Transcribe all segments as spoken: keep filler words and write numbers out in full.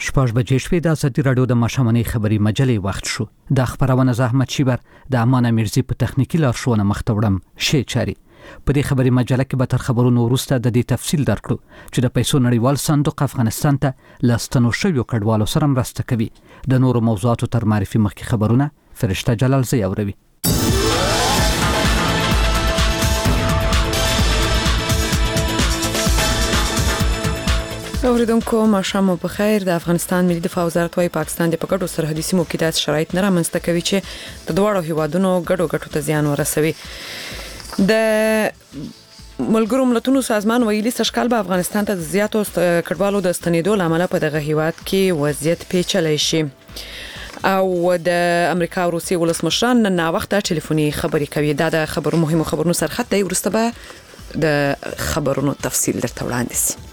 شپږ بجې شوې د ازادي راډیو د ماشوماني خبري مجلې وخت شو. د خبرونه زحمت شیبر د امانه مرزي په تخنیکی لارښوونه مخته وړم شي چاري. په دې خبري مجله کې به تر خبرونو وروسته د دې تفصیل درکړو چې د پیسو نړیوال صندوق افغانستان ته لاستنو شویو کډوالو سره مرسته کوي. د نورو موضوعاتو تر معرفي مخکې خبرونه فرشته جلال زی اوروي. اوریدونکو ماشوم په خیر. د افغانستان ملي دفاع وزارت وايي پاکستان د پکړو سرحدي سیمو کې داسې شرایط نه رامنځته کوي چې د دوړو هیوادونو ګډو ګټو ته زیان ورسوي. د ملګرو ملتونو سازمان ویلي سږکال به افغانستان ته زیاتو کډوالو د ستنېدو لامل په دغه هیواد کې وضعیت پیچلی شي. او د امریکا او روسیې ولسمشران نن وخت ټلیفوني خبرې کوي. دا د خبرو مهمو خبرونو سرخط دی. ورسته به د خبرونو تفصیل درته وړاندې شي.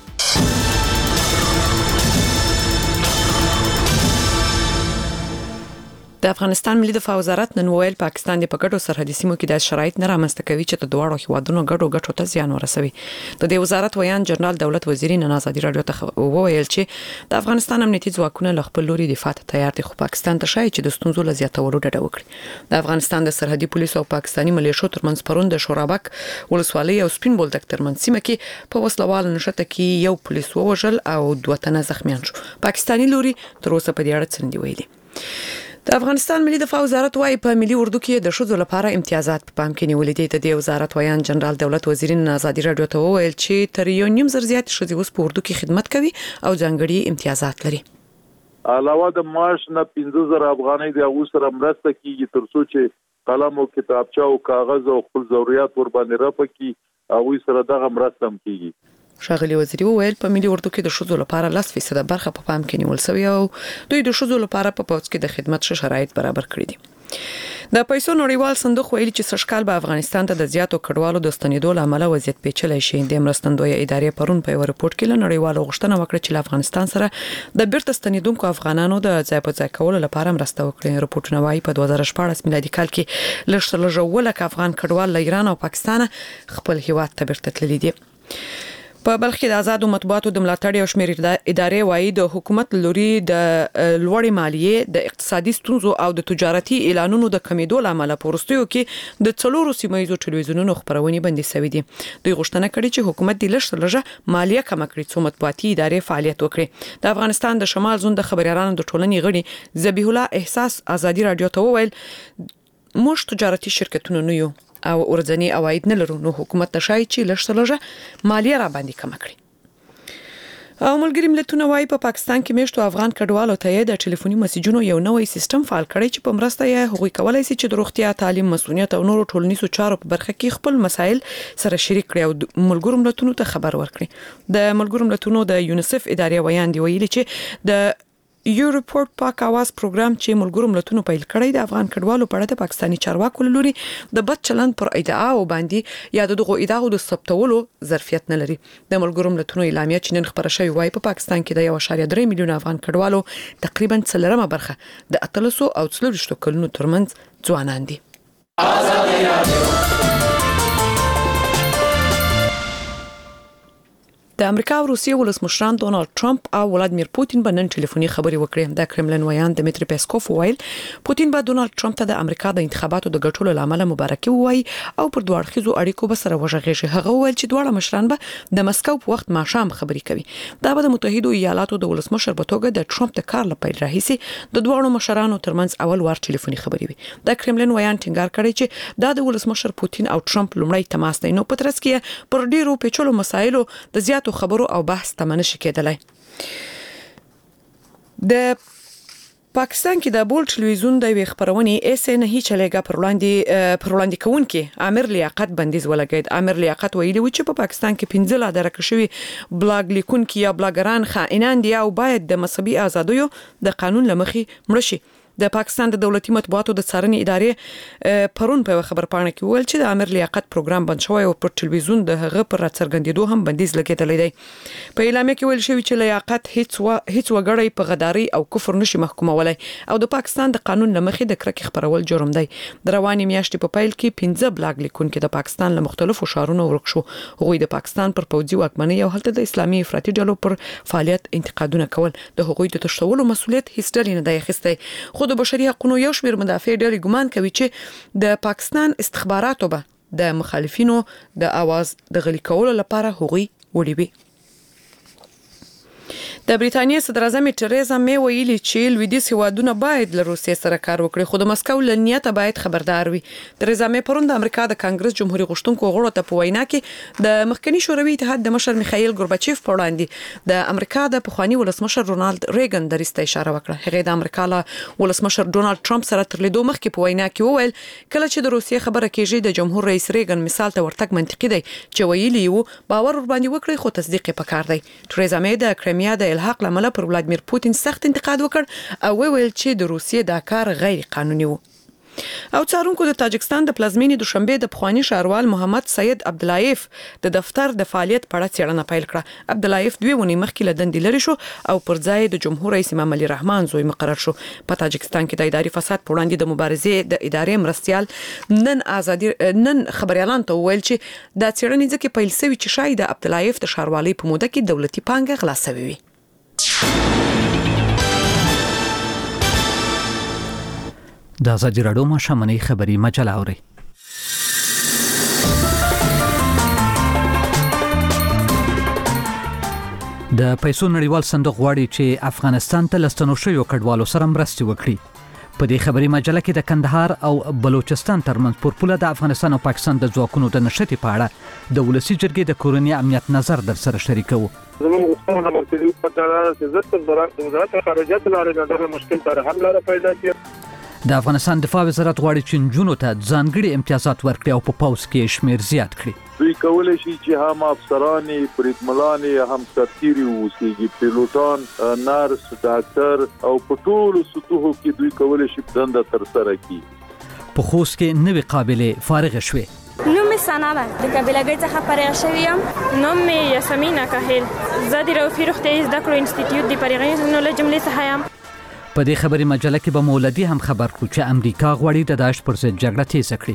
د افغانستان ملي دفاع وزارت نن ویل پاکستان د پکړو سرحدي سیمو کې د شرایط نه رامنځته کوي چې د دوړو هیوادونو ګډو ګټو ته زیان ورسوي. د دې وزارت ویان جنرال دولت وزیر نن ازادي راډیو ته وویل چې د افغانستان امنیتي ځواکونه له خپل لوري دفاع ته تیار دي، خو پاکستان ته شایي چې د ستونزو له زیاتولو ډډه وکړي. د افغانستان د سرحدي پولیسو او پاکستاني ملیشو ترمنځ پرون د شورابک ولسوالۍ او سپین بولدک ترمنځ سیمه کې په وسلوال نشته کې یو پولیس ووژل او دوه تنه زخمیان شو. پاکستاني لوري تر اوسه په دې اړه څه نه دی ویلي. د افغانستان ملي دفاع وزارت وايي په ملي اردو کې د شذو لپاره امتیازات په پام کې نیولې دي. د دې وزارت ویان جنرال دولت وزیر ازادي راډیو ته وویل چې تر یو نیم زر زیات شذي اوس په اردو کې خدمت کوي او ځانګړي امتیازات لري. علاوه د معاش نه پنځه زره افغانۍ د هغو سره مرسته کیږي ترڅو چې قلم او کتابچه او کاغذ او خپل ضرورت ور باندې راپکې او سره دغه مرسته هم کیږي. شاغلی وزیر وویل په ملي اردو کې د شذو لپاره لس فیصد برخه په پام کې نیول شوی او دوی د شذو لپاره په پوځ کې د خدمت شرایط برابر کړی دي. د پیسو نړیوال صندوق ویلي چې سږکال به افغانستان ته د زیاتو کډوالو د ستنېدو لامل وضعیت پیچلی شي. د مرستندوی ادارې پرون په یو رپورت کې له نړیوالو غوښتنه وکړه چې افغانستان سره د بیرته ستنېدونکو افغانانو د ځای په ځای کولو لپاره مرسته وکړي. رپورټونه وايي په دوه زره شپاړس میلادي کال کې لږ تر لږه اووه لکه افغان کډوال له ایران او پاکستان خپل هیواد ته بیرته تللي دي. په بلخ کې د آزادو مطبوعاتو د ملاتړ او شمیر ادارې وايي د حکومت لوري د لوړې مالیې د اقتصادي ستونزو او د تجارتي اعلانونو د کمیدو لامل پورستیو کې د څلورو سیمایي ټلویزیونونو خبرونه بندي شوې دي. دوی غوښتنه کړې چې حکومت د لږ لږه مالیه کم کړي څو مطبوعاتي ادارې فعالیت وکړي. د افغانستان د شمال زون د خبريالانو د ټولنې غړي ذبیح الله احساس ازادي راډیو ته وویل موږ تجارتي شرکتونه نه یو او ورځنی عواید نه لرو، نو حکومت ته شایي چې لږ لږه مالیه را باندې کم کړي. او ملګری ملتونه وايي په پاکستان کې میشتو افغان کډوالو ته د ټلیفوني میسجونو یو نوې سیستم فعال کړی چې په مرسته یې هغوی کولای شي چې د روغتیا، تعلیم، مسؤلیت او نورو ټولنیزو چارو په برخه کې خپل مسایل سره شریک کړي او ملګرو ملتونو ته خبر ورکړي. د ملګرو ملتونو د یونیسف ادارې ویان دی ویلي چې د یو ریپورت پاک आवाज پروګرام چې ملګرو ملتونو پیل کړی د افغان کډوالو په اړه د پاکستاني چارواکو لوري د بد چلند پر ادعا او باندې یا د دغه ادعاو د ثبتولو ظرفیت نه لري. د ملګرو ملتونو اعلامیه چې نن خبره شوې وای په پاکستان کې د یو اشاریه درې میلیون افغان کډوالو تقریبا څلورمه برخه د اتلسو او څلوېښتو کلونو ترمنځ ځوانان دي. د امریکا او روسیې ولسمشران ډونالد ټرمپ او ولادیمیر پوتین به نن ټلیفوني خبرې وکړي. د کرملین ویان دمیتری پیسکوف ویل پوتین به ډونالد ټرمپ ته د امریکا د انتخاباتو د ګټلو لامل مبارکي وایي او پر دوه اړخیزو اړیکو به سره وژغېږي. هغه ویل چې دواړه مشران به د مسکو په وخت ماښام خبرې کوي. دا به د متحده ایالاتو د ولسمشر په توګه د ټرمپ د کار لپاره راهیسي د دوه مشرانو ترمنځ اول وار ټلیفوني خبرې وي. د کرملین ویان ټینګار کړی چې دا د ولسمشر پوتین او ټرمپ لومړی تماس دی، نو په ترڅ کې پر ډیرو پیچلو مسایلو د زیاتو خبرو او بحث تمنه شي کېدلای. د پاکستان کې د بول ټلویزیون د وی خبرونه اس نه هیڅ لګه پر وړاندې پر وړاندې کوونکې امیر لیاقت بندیز ولګید. امیر لیاقت ویلي و چې په پاکستان کې پنځه لا درکه شوی بلاګ لیکونکي یا بلاګران خائنان دي او باید د مذهبي ازادیو د قانون لمخې مړ شي. د پاکستان د دولتي مطبوعاتو د څارنې ادارې پرون په خبرپاڼه کې ویل چې د امیر لیاقت پروګرام بند شوی او پر ټلویزیون د هغه پر راڅرګندېدو هم بندیز لګیدلی دی. په اعلامیه کې ویل شوی چې لیاقت هیڅ و هیڅ وګړی په غداري او کفر نشي محکومولای او د پاکستان د قانون لمخې د کرکې خبرول جرم دی. د رواني میاشتې په پیل کې پنځه بلاګ لیکونکو د پاکستان له مختلفو ښارونو ورک شو. هغوی د پاکستان پر پوځي واکمنۍ او هلته د اسلامي افراطي ډلو پر فعالیت انتقادونه کول. د هغوی د تشتولو مسؤلیت هیڅ ډلې نه دی اخیستی. خو د بشري حقوقو یو شمېر مدافع ډلې ګمان کوي چې د پاکستان استخباراتو به د مخالفینو د आवाज د غلي کولو لپاره هغوی وړي وي. د بریټانیا صدر اعظم تریزا می ویلي چې لویدیځ هیوادونه باید له روسیې سره کار وکړي خو د مسکو له نیته باید خبردار وي. تریزا می پرون د امریکا د کانګرس جمهوریت غوښتونکو غړو ته په وینا کې د مخکنی شوروي اتحاد د مشر میخائیل ګورباچیف په وړاندې د امریکا د پخوانی ولسمشر رونالد ریګن درسته اشاره وکړه. هغه د امریکا له ولسمشر ډونالد ټرمپ سره تر لیدو مخکې په وینا کې وویل کله چې د روسیې خبره کېږي د جمهور رئیس ریګن مثال ته ورتګ منطقي دی چې ویلي وو باور ور باندې وکړي خو تصدیق یې پکار دی. تریزا می د کرایمیا د الحاق لامل پر ولادمیر پوتین سخت انتقاد وکړ او ویل چې د روسیې دا کار غیر قانوني وو. او څارونکو د تاجکستان د پلازمینې دوشنبه د پخوانی ښاروال محمد سید عبداللایف د دفتر د فعالیت په اړه څېړنه پیل کړه. عبداللایف دوه ونې مخکې له دندې لري شو او پر ځای د جمهور رئیس امام علي رحمان زوی مقرر شو. په تاجکستان کې د اداري فساد په وړاندې د مبارزې د ادارې مرستيال نن ازادي نن خبريالان ته ویل چې د څېړنې ځکه پیل شوی چې شاید عبداللایف د ښاروالۍ په موده کې دولتي پانګه غلا شوی وي. د ازادي راډیو ماشومنۍ خبري مجله اوري. د پیسو نړیوال صندوق غواړي چې افغانستان ته لستنو شویو کډوالو سره مرستې وکړي. په دې خبري مجله کې د کندهار او بلوچستان ترمنځ پر پوله د افغانستان او پاکستان د ځواکونو د نشټې په اړه د ولسی جرګې د کورنۍ امنیت نظر در سره شریکو. زموږ غوښتنه د مرکزي حکومت د عزت وزارت خارجه لاره د مشکل پر حل لاره پیدا کړي. د افغانستان دفاع وزارت غواړي چې نجونو ته ځانګړي امتیازات ورکړي او په پوځ کې شمیر زیات کړي. دوی کولای شي چې هم افسران بریدمنان هم سرتیري ووسیږي پیلوټان نرس ډاکټر او په ټولو سطوحو کې دوی کولای شي دنده تر سره کړي. په خوست کې نوې قابلیت فارغ شوه. نوم می سنا ده د قبیلګۍ څخه فارغ شوم. نوم می یاسمینا کاهل زه د روفي روغتیايي زده کړو انسټیټیوټ د فارغۍ نو له جملې څخه یم. په دې خبري مجله کې به مولدي هم خبر کړو چې امریکا غواړي د داعش پر ضد جګړه تیز کړي.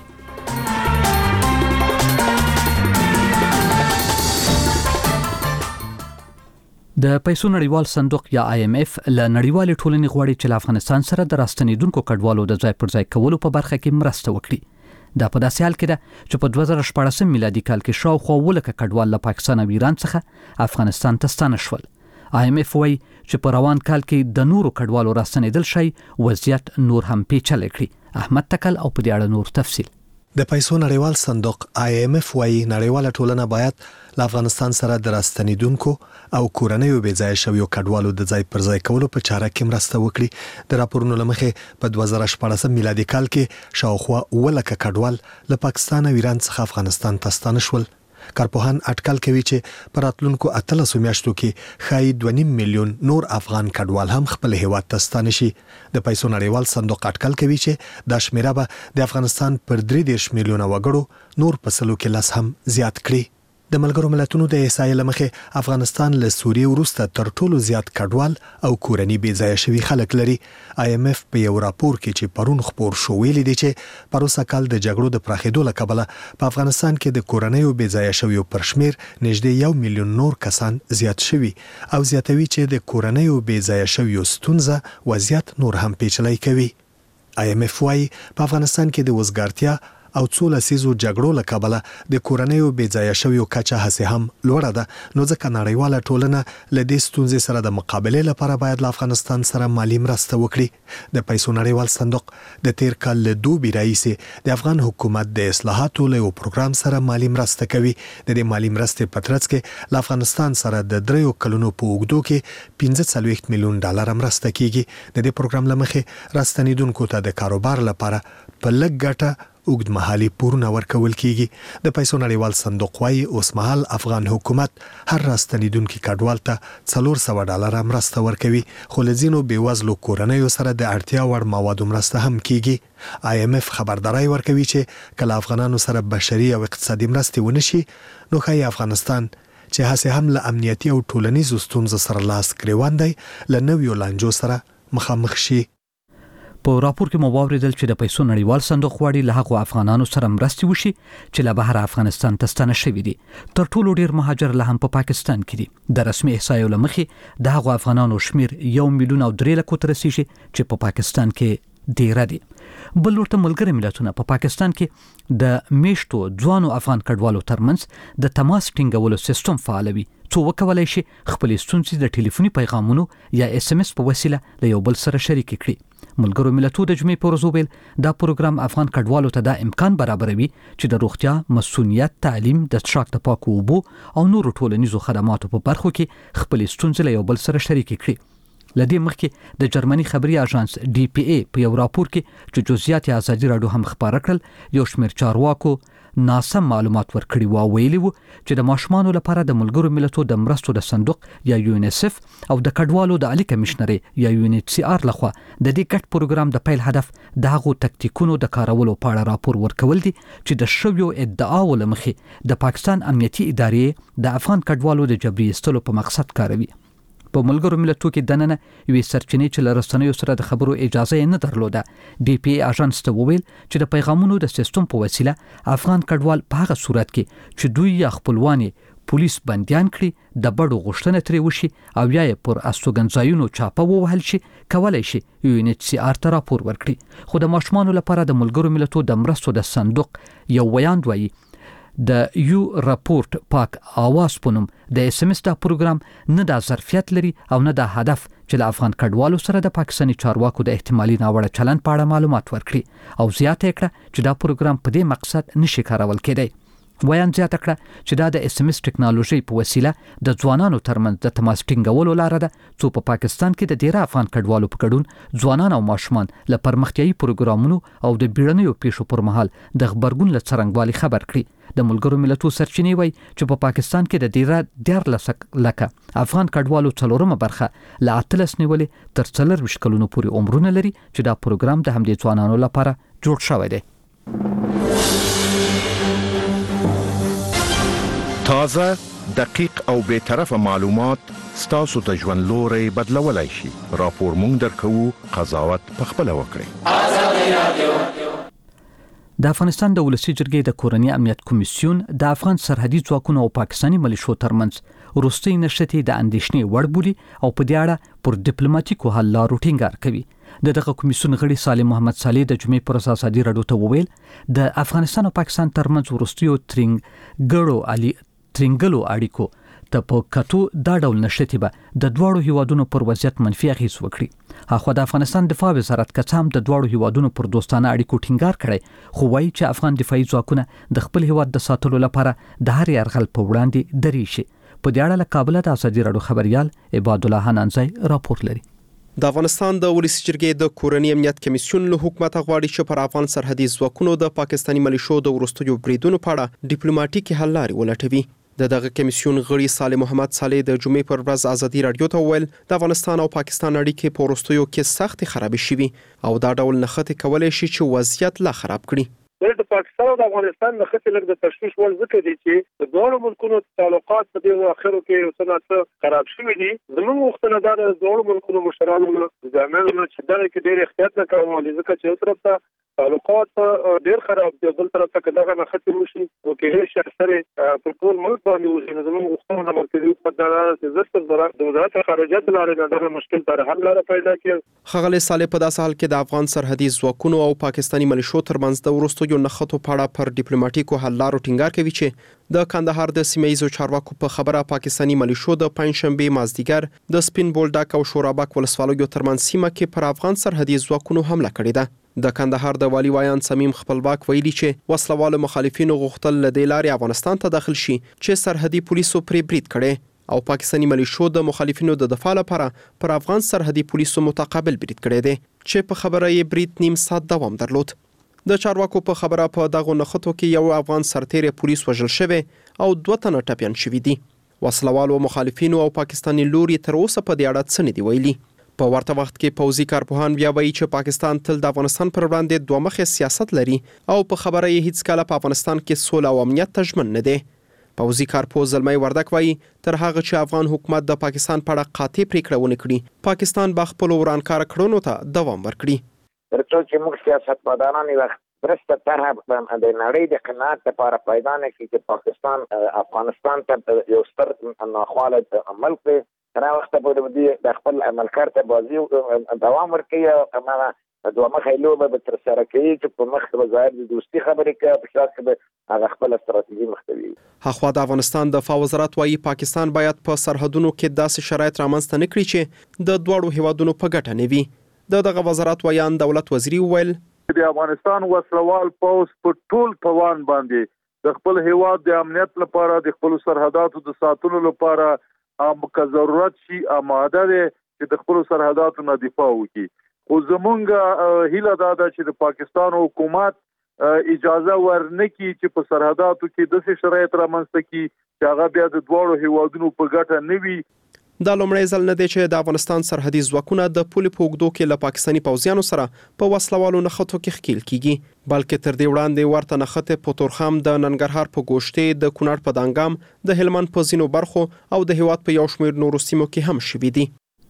د پیسو نړیوال صندوق یا آی ایم ایف له نړیوال ټولنې غواړي چې افغانستان سره د راستنیدونکو کډوالو د ځای پر ځای کولو په برخه کې مرسته وکړي. دا په داسې حال کې ده چې په دوه زره شپږ میلادي کال کې شاوخوا ولکه کډوال له پاکستان او ایران څخه افغانستان ته ستانه شول. آی ایم ایف وايي چې په روان کال کې د نورو کډوالو راستنیدل شي وضعیت نور هم پیچلی کړي. احمد تکل او په دې اړه نور تفصیل. د پیسو نړیوال صندوق آی ایم ایف وايي نړیواله ټولنه باید له افغانستان سره د راستنیدونکو او کورنیو بې ځای شویو کډوالو د ځای پر ځای کولو په چاره کې مرسته وکړي. د راپورونو لمخې په دوه زره شپږ میلادي کال کې شاوخوا ولکه کډوال له پاکستان او ایران څخه افغانستان ته ستانه شول. کارپوهان اټکل کوي چې پر راتلونکو اتلسو میاشتو کې ښایي دوه نیم میلیون نور افغان کډوال هم خپل هیواد ته ستانه شي. د پیسو نړیوال صندوق اټکل کوي چې دا شمیره به د افغانستان پر درې دېرش میلیونه وګړو نور په سلو کې لاس هم زیات کړي. د ملګرو ملتونو د احصایې لمخې افغانستان له سوریې وروسته تر ټولو زیات کډوال او کورني بې ځایه شوي خلک لري. آی ایم ایف په یو راپور کې چې پرون خپور شو ویلي دی چې پروسه کال د جګړو د پراخېدو له کبله په افغانستان کې د کورنیو بې ځایه شویو پر شمیر نږدې یو میلیون نور کسان زیات شوي او زیاتوي چې د کورنیو بې ځایه شویو ستونزه وضعیت نور هم پیچلی کوي. آی ایم ایف وايي په افغانستان کې د وزګارتیا او څو لسیزو جګړو له کبله د کورنیو بې ځایه شویو کچه هسې هم لوړه ده. نو ځکه نړیواله ټولنه له دې ستونزې سره د مقابلې لپاره باید له افغانستان سره مالي مرسته وکړي. د پیسو نړیوال صندوق د تیر کال له دوبي راهیسې د افغان حکومت د اصلاحاتو له یو پروګرام سره مالي مرسته کوي. د دې مالي مرستې په ترڅ کې له افغانستان سره د دریو کلونو په اوږدو کې پنځه څلوېښت میلیون ډالر مرسته کیږي. د دې پروګرام له مخې راستنیدونکو ته د کاروبار لپاره په لږ ګټه اوږدمهالي پورونه ورکول کیږي. د پیسو نړیوال صندوق وايي اوس مهال افغان حکومت هر راستنیدونکو کډوال ته څلور سوه ډالر مرسته ورکوي، خو لزینو بیوزلو کورنیو سره د اړتیا وړ موادو مرسته هم کیږي. آی ایم اف خبرداري ورکوي چې کله افغانانو سره بشري او اقتصادي مرستې ونشي نو ښایي افغانستان چې هڅه هم له امنیتي او ټولنیزو ستونزو سره لاس ګریوان دی له نویو لانجو سره مخامخ شي. په راپور کې مو واوریدل چې د پیسو نړیوال صندوق غواړي له هغو افغانانو سره مرستې وشي چې له بهر افغانستان ته ستانه شوي دي. تر ټولو ډیر مهاجر له هم په پا پاکستان کې دي. د رسمي احصایو له مخې د هغو افغانانو شمیر یو میلیون او درې لکو ته رسیږي چې په پا پاکستان کې ډیر دي. بل ورته ملګري ملتونه په پا پاکستان کې د میشتو ځوانو افغان کډوالو ترمنځ د تماس ټینګولو سیستم فعالوي، څو وکولای شي خپل ستونزې د ټلیفوني پیغامونو یا اس ام اس په وسیله له یو بل سره شریک کړي. ملګرو ملتونو د جمعې په ورځ ویل دا پروګرام افغان کډوالو ته دا امکان برابروي چې د روغتیا، مسؤلیت، تعلیم، د څښاک د پاکو اوبو او نورو ټولنیزو خدماتو په برخو کې خپل ستونزې له یو بل سره شریک کړي. لدې مخکې د جرمني خبري اژانس ډي پی ای په یو راپور کې چې جزئیات ازادي راډیو هم خبره کړل، یو شمېر چارواکو ناسم معلومات ورکړي و ویلي وو چې د ماشومانو لپاره د ملګرو ملتونو د مرستو د صندوق یا یونیسف او د کډوالو د عالی کمشنري یا یو ان ایچ سی آر لخوا د دې ګډ پروګرام د پیل هدف د هغو تکتیکونو د کارولو په اړه راپور ورکول دي چې د شویو ادعاو لمخې د پاکستان امنیتي ادارې د افغان کډوالو د جبري ایستلو په مقصد کاروي. په ملګرو ملتونو کې دننه یوې سرچینې چې له رسنیو سره د خبرو اجازه یې نه درلوده، ډي پی ای اژانس ته وویل چې د پیغامونو د سیستم په وسیله افغان کډوال په هغه صورت کې چې دوی یا خپلوان پولیس بندیان کړي د بډو غوښتنه ترې وشي او یا یې پر استوګنځایونو چاپه ووهل شي کولای شي یو ان ایچ سی آر ته راپور ورکړي. خو د ماشومانو لپاره د ملګرو ملتونو د مرستو د صندوق یو ویاند وایي د یو راپورټ پاک آواز پونم د اس ام اس دا پروګرام نه د ظرفیت لري او نه د هدف چې له افغان کډوالو سره د پاکستاني چارواکو د احتمالي ناوړه چلند په اړه معلومات ورکړي او زیاته کړه چې دا پروګرام په دې مقصد نشي کارول کېدی. ویان زیاته کړه چې دا د اس ام اس ټکنالوژي په وسیله د ځوانانو ترمنځ د تماس ټینګولو لاره ده، څو په پاکستان کې د ډیره افغان کډوالو په ګډون ځوانان او ماشومان له پرمختیايي پروګرامونو او د بیړنیو پیښو پر مهال د خبرګون له څرنګوالي خبر کړي. د ملګرو ملتونو سرچینې وایي چې په پاکستان کې د ډیره دیارلس لکه افغان کډوالو څلورمه برخه له اتلس نیولې تر څلرویشت کلونو پورې عمرونه لري چې دا پروګرام د همدې ځوانانو لپاره جوړ شوی دی. تازه، دقیق او بے طرفه معلومات ستاسو ته ژوند لوري بدلولای شي. راپور مونږ درکوو، قضاوت پخپله وکړئ. د افغانستان د ولسی جرګې د کورنی امنیت کمیسیون د افغان سرحدي ځواکونو او پاکستاني ملیشو ترمنځ وروستۍ نشټې د اندېښنې وړ بولي او په دې اړه پر ډیپلوماټیکو حل لارو ټینګار کوي. د دغه کمیسیون غړي صالح محمد صالح د جمعې پر اساس ازادي راډیو ته وویل د افغانستان او پاکستان ترمنځ وروستیو ترنګ ګړو علي ترنګلو اړیکو ته په کتو دا ډول نشټې به د دواړو هیوادونو پر وضعیت منفي اغیز وکړي. اخو د افغانستان دفاع وزارت کڅام د دواړو هیوادونو پر دوستانه اړیکو ټینګار کړي، خو وایي چې افغان دفاعي ځواکونه د خپل هیواد د ساتلو لپاره د هر یرغل په وړاندې درې شي. په دې اړه له کابل د ازادي راډیو خبريال عباد الله حنانزی راپور لري. د افغانستان د ولسی جرګې د کورنی امنیت کمیسیون له حکومت غواړي چې پر افغان سرحدي ځواکونو د پاکستاني ملیشو د ورستیو بریدونو په اړه ډیپلوماټیکي حل لارې ولټوي. د دغه کمیسیون غړي صالح محمد صالح د جمعې پر ورځ ازادي راډیو ته وویل د افغانستان او پاکستان اړیکې په وروستیو کې سخت خراب شوي او دا ډول نښتې کولای شي چې وضعیت لا خراب کړي. د پاکستان او د افغانستان د خطر لږ د تشویش ول ذکر دي چې د دوه ملکونو تعلقات په دې اخرو کې څنګه خراب شوي دي. زموږ وختونه دا د دوه ملکونو مشرانو د عملونو چې دغه کې ډېر احتیاط نه کوي، ځکه چې یو طرف ته تعلقات ډېر خراب دي، بل طرف ته دغه نښتې وشي او کې هیڅ اثر په ټول ملک باندې وشي. زموږ وختونه د مرکزي حکومت د وزارت د وزارت خارجه لارې نه دغه مشکل پر حل لاره پیدا کړي. ښاغلی صالح په داسې حال کې د افغان سرحدي ځواکونو او پاکستاني ملیشو ترمنځ د وروستیو نښتو په اړه پر ډیپلوماټیکو حل لارو ټینګار کوي چې د کندهار د سیمه‌ییزو چارواکو په خبره پاکستاني ملیشو د پنځشنبه مازدیګر د سپین بولډک او شورابک ولسوالیو ترمنځ سیمه کې پر افغان سرحدي ځواکونو حمله کړې ده. د کندهار د والی وایان صمیم خپلواک ویلي چې وسلوال مخالفینو غوښتل له دې لارې افغانستان ته داخل شي چې سرحدي پولیسو پرې برید کړي او پاکستاني ملیشو د مخالفینو د دفاع لپاره پر افغان سرحدي پولیسو متقابل برید کړی دی چې په خبره یې برید نیم ساعت دوام درلود. د چارواکو په خبره په دغه نخښتو کې یو افغان سرتیر پولیس وژل شوی او دوه تنه ټپیان شوي دي. وسلوالو مخالفینو او پاکستاني لوري تر اوسه په دې اړه څه نه دي ویلي. په ورته وخت کې پوځي کارپوهان بیا وایي چې پاکستان تل د افغانستان پر وړاندې دوه مخې سیاست لري او په خبره یې هیڅ کله په افغانستان کې سوله او امنیت ته ژمن نه دی. پوځي کارپوه زلمی وردک وایي تر هغه چې افغان حکومت د پاکستان په اړه قاطع پریکړه ونه کړي، پاکستان به خپلو ورانکاره کړنو ته دوام ورکړي. تر څو چې موږ سیاستمداران یو درسته طرح د نړۍ د قناعت لپاره پیدا نه کړي چې پاکستان افغانستان ته یو ستر ناخواله عمل کوي، تر هغه وخته پورې د خپل عملکار ته بازي دوام ورکوي او هماغه دوه مخې لوبه به ترسره کوي چې په مخ به ظاهر د دوستي خبرې کوي، په شا کې به هغه خپله ستراتیژي مخته وي. هخوا د افغانستان دفاع وزارت وایي پاکستان باید په سرحدونو کې داسې شرایط رامنځته نه کړي چې د دواړو هیوادونو په ګټه نه وي. د دغه وزارت ویان دولت وزیري وویل د افغانستان وسلوال پوځ په ټول توان باندې د خپل هیواد د امنیت لپاره د خپل سرحداتو د ساتلو لپاره هم که ضرورت شي آماده دی چې د خپل سرحداتو نه دفاع وکړي. خو زمونږ هیله دا ده چې د پاکستان حکومت اجازه ورنکړي چې په سرحداتو کې داسې شرایط رامنځته کړي چې هغه بیا د دواړو هیوادونو په ګټه نه وي. دا لومړی ځل نه دی چې د افغانستان سرحدي ځواکونه د پولې په اوږدو کې له پاکستاني پوځیانو سره په وسلوالو نښتو کې ښکیل کیږي، بلکې تر دې وړاندې ورته نښتې په تورخم، د ننګرهار په ګوشتې، د کونړ په دانګام، د هلمند په ځینو برخو او د هیواد په یو شمېر نورو سیمو کې هم شوي دي.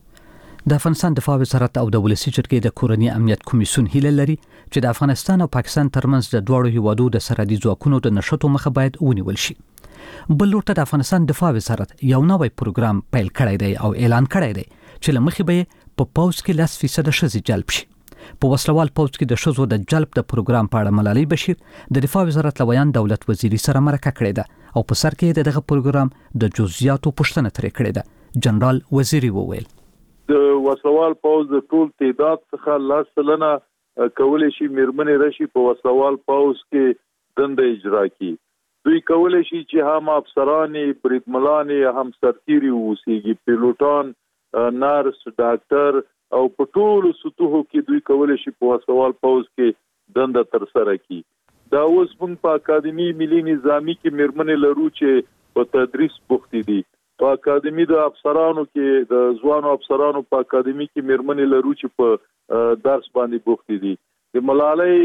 د افغانستان دفاع وزارت او د ولسی جرګې د کورنی امنیت کمیسیون هیله لري چې د افغانستان او پاکستان ترمنځ د دوړو هیوادو د سرحدي ځواکونو د نښتو مخه باید ونیول شي. بل لورته د افغانستان دفاع وزارت یو نوی پروګرام پیل کړی دی او اعلان کړی دی چې لمخې به په پوز کې لس فیصد ښځې جلب شي. په وسلوال پوز کې د ښځو د جلب د پروګرام په اړه ملالۍ بشیر د دفاع وزارت لویان دولت وزیری سره مرکه کړې ده او په سر کې دغه پروګرام د جزئیاتو پوښتنه ترې کړې ده. جنرال وزیری وویل د وسلوال پوز د ټول تعداد څخه لس سلنه کولی شي میرمنې راشي په وسلوال پوز کې دنده اجرا کړي. دوی کولی شي چې هم افسرانې، بریدملانې، هم سرتیري اوسیږي، پیلوټان، نرس، ډاکټر او په ټولو سطحو کې دوی کولی شي په وسلوال پوز کې دنده ترسره کړي. دا اوس موږ په اکاډمي ملي نظامي کې میرمنې لرو چې په تدریس بوختې دي. په اکاډمي د افسرانو کې د ځوانو افسرانو په اکاډمي کې میرمنې لرو چې په درس باندې بوختې دي. د ملالۍ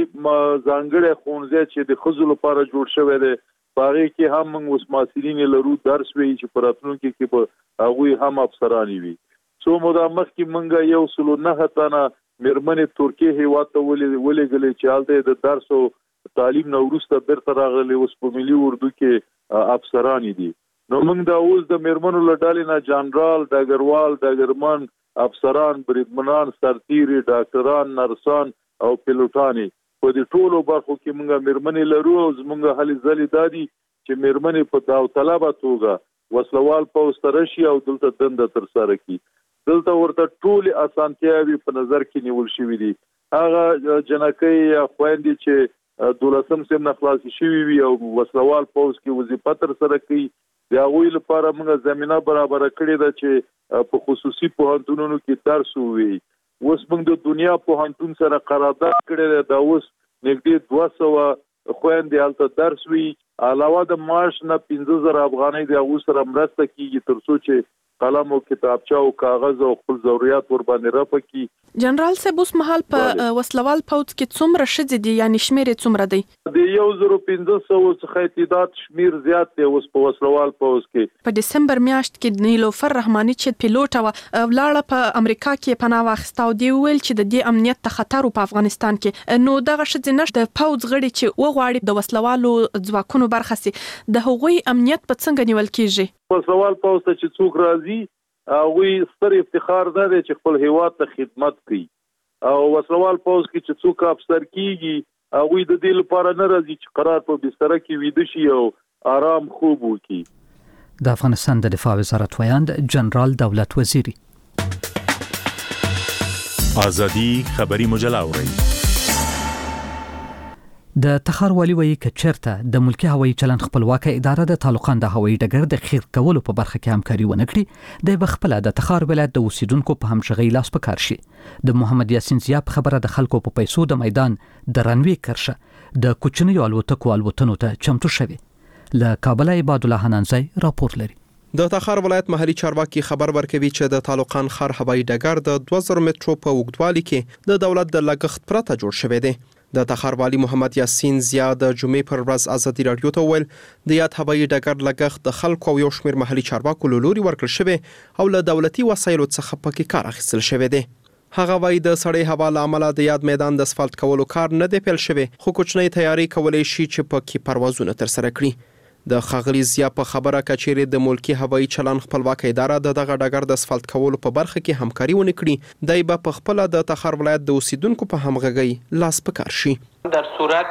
ځانګړی ښوونځی چې د ښځو لپاره جوړ شوی دی باغې کې هم موږ اوس محصلین لرو درس وی چې په راتلونکي کې به هغوی هم افسران وي. څو موده مخکې موږ یو سلو نهه تنه میرمنې ترکیې هیواد ته ولېږلې چې هلته د درس او تعلیم نه وروسته بیرته راغلې، اوس په ملي اردو کې افسران دي. نو موږ دا اوس د میرمنو له ډلې نه جنرال، ډګروال، ډګرمن، افسران، بریدمنان، سرتیري، ډاکټران، نرسان او پیلوټان په دې ټولو برخو کې موږ میرمنې لرو. او زموږ هلې ځلې دا دي چې میرمنې په داوطلبه توګه وسلوال پوځ ته راشي او دلته دنده ترسره کړي. دلته ورته ټولې اسانتیاوې په نظر کې نیول شوي دي. هغه جنکۍ یا خویندې چې دولسم سیم نه خلاصې شوي وي او وسلوال پوځ کې وظیفه ترسره کوي، د هغوی لپاره موږ زمینه برابره کړې ده چې په خصوصي پوهنتونونو کې درس ووایي. اوس موږ د دنیا پوهنتون سره قرارداد کړی دی، دا اوس نږدې دوه سوه خویندې هلته درس وي. علاوه د معاش نه پنځه زره افغانۍ د هغوی سره مرسته کیږي تر څو چې قلم او کتابچه او کاغذ او خپل ضرورت ور باندې رافع کړي. جنرال صاحب اوس مهال په وسلوال پوځ کې څومره ښځې دي، یعنی شمیر یې څومره دی؟ د یو زرو پنځه سوه څخه تعداد شمیر زیات دی اوس په وسلوال پوځ کې. په دسمبر میاشت کې نیلوفر رحماني چې پیلوټ و ولاړه په امریکا کې پناه واخیسته او دی ویل چې د دې امنیت ته خطر په افغانستان کې. نو دغه ښځې نشته د پوځ غړي چې وغواړي د وسلوالو ځواکونو برخه سي، د هغوی امنیت په څنګه نیول کیږي؟ وسلوال پوځ ته چې څوک راځي هغوی ستر افتخار ده دی چې خپل هیواد ته خدمت کوي. او وسلوال پوځ کې چې څوک افسر کیږي هغوی د دې لپاره نه راځي چې قرار په بستره کې ویده شي او آرام خوب وکړي. د افغانستان د دفاع وزارت ویاند جنرال دولت وزیری. آزادی خبری مجله اورئ. د تخار والی وایي چې چیرته د ملکی هوایي چلند خپلواکه اداره د تعلقان د هوایي ډګر د خیر کولو په برخه کې همکاري ونه کړي د بخپله د تخار ولایت د اوسیدونکو په همغږي لاس په کار شي. د محمد یاسین زیا په خبره د خلکو په پیسو د میدان د رنوي کرشه د کوچنیو الوتکو الوتنو ته چمتو شوي. له کابل عباد الله حنانزی راپور لري. د تخار ولایت محلي چارواکي خبر ورکوي چې د تعلقان خار هوایي ډګر د دوه زره مترو په اوږدوالي کې د دولت د لګښت پرته جوړ شوی دی. د تخار والی محمد یاسین زیا د جمعې پر ورځ ازادي رادیو ته ویل د یاد هوایي ډګر لګښت د خلکو او یو شمېر محلي چارواکو له لوري ورکړل شوی او له دولتي وسایلو څخه پکې کار اخیستل شوی دی. هغه وایي د سړې هوا له امله د یاد میدان د اسفالت کولو کار نه دی پیل شوی، خو کوچنۍ تیاری کولی شي چې پکې پروازونه ترسره کړي. د خاغلی زیا په خبره کچېره د ملکی هوایي چلند خپلواکه اداره د دغه ډګر د اسفالت کولو په برخه کې همکاري ونه کړي، دای به په خپل د تخار ولایت د اوسیدونکو په همغږي لاس پکار شي. در صورت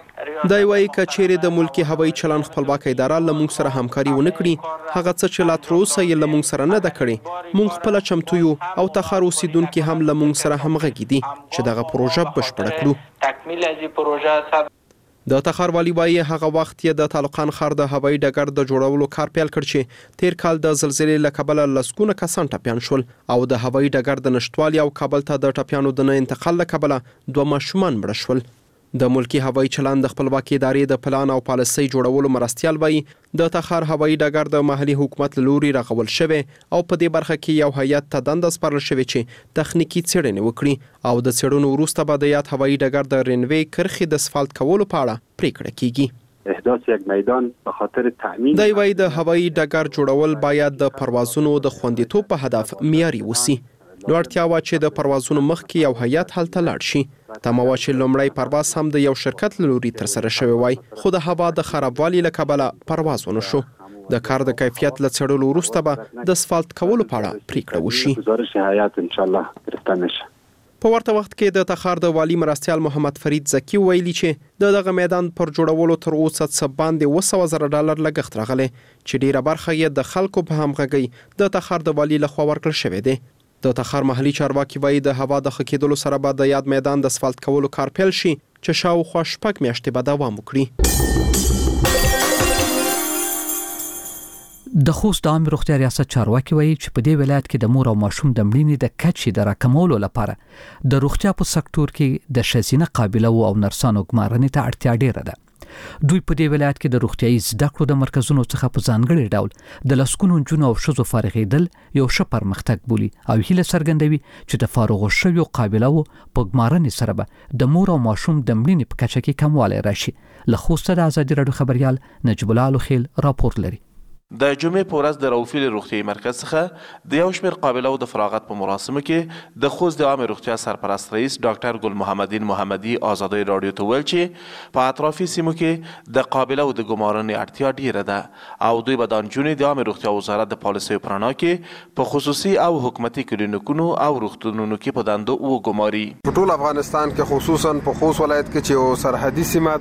کې دای وایي کچېره د ملکی هوایي چلند خپلواکه اداره له موږ سره همکاري ونه کړي، هغه څه چې لا تر اوسه یې له موږ سره نه ده کړې، موږ خپل چمتو یو او تخار اوسیدونکو هم له موږ سره همغږي دي چې دغه پروژه بشپړه کړو. تکمیل از پروژه د تخار والی وایي هغه وخت یې د تعلقان خار د هوایي ډګر د جوړولو کار پیل کړ چې تیر کال د زلزلې له کبله لسګونه کسان ټپیان شول او د هوایي ډګر د نشټوالي او کابل ته د ټپیانو د نه انتقال له کبله دوه ماشومان مړه شول. د ملکی هوایي چلند د خپلواکي ادارې د پلان او پالیسۍ جوړولو مرستیال وایي د تخار هوایي ډګر د محلي حکومت له لوري رغول شوی او په دې برخه کې یو هیئت ته دنده سپارل شوې چې تخنیکی څېړنې وکړي او د څېړنو وروسته به د یاد هوایي ډګر د رنوي کرښې د اسفالت کولو په اړه پریکړه کیږي. احداث یک میدان به خاطر تامین دی وایي د هوایي ډګر جوړول باید د پروازونو د خوندیتوب په هدف معیاري وسی. نو اړتیا وا چې د پروازونو مخکې یو هیئت هلته لاړ شي. تمه وا چې لومړی پرواز هم د یو شرکت له لوري ترسره شوی وای، خو د هوا د خرابوالي له کبله پرواز ونه شو. د کار د کیفیت له څېړلو وروسته به د اسفالت کولو په اړه پریکړه وشي. گزارش هیئت ان شاء الله گرفته نشه. په ورته وخت کې د تخار د والی مرستیال محمد فرید زکی ویلي چې د دغه میدان پر جوړولو تر اوسه څه باندې اوه سوه زره ډالر لګښت راغلی چې ډیره برخه یې د خلکو په همغږۍ د تخار د والی لخوا ورکړل شوی دی. د تخار محلي چارواکي وایي د هوا د ښه کېدلو سره به د یاد میدان د اسفالت کولو کار پیل شي چې شاوخوا شپږ میاشتې به دوام وکړي. د خوست د عامه روغتیا ریاست چارواکي وایي چې په دې ولایت کې د مور او ماشوم د مړینې د کچې د راکمولو لپاره د روغتیا په سکتور کې د ښځینه قابله او نرسانو ګمارنې ته اړتیا ډیره ده. دوی په دې ولایت کې د روغتیايي زده کړو د مرکزونو څخه په ځانګړي ډول د لسګونو نجونو او ښځو فارغېدل یو ښه پرمختګ بولي او هیله څرګندوي چې د فارغو شویو قابله‌و په ګمارنې سره به د مور او ماشوم د مړینې په کچه کې کموالی راشي. له خوسته د ازادي راډیو خبریال نجیب الله الخیل راپور لري. د جمعې په ورځ د روفیل روغتیايي مرکز څخه د یو شمېر قابله‌و د فراغت په مراسمو کې د خوست د عامه روغتیا سرپرست رئیس ډاکټر ګل محمدین محمدي ازادي راډیو ته ویل چې په اطرافي سیمو کې د قابله‌و د ګمارنې اړتیا ډیره ده او دوی به د نجونې د عامه روغتیا وزارت د پالیسیو په رڼا کې په خصوصي او حکومتي کلینیکونو او روغتونونو کې په دندو وګماري. په ټول افغانستان کې خصوصا په خوست ولایت کې چې یو سرحدي سیمه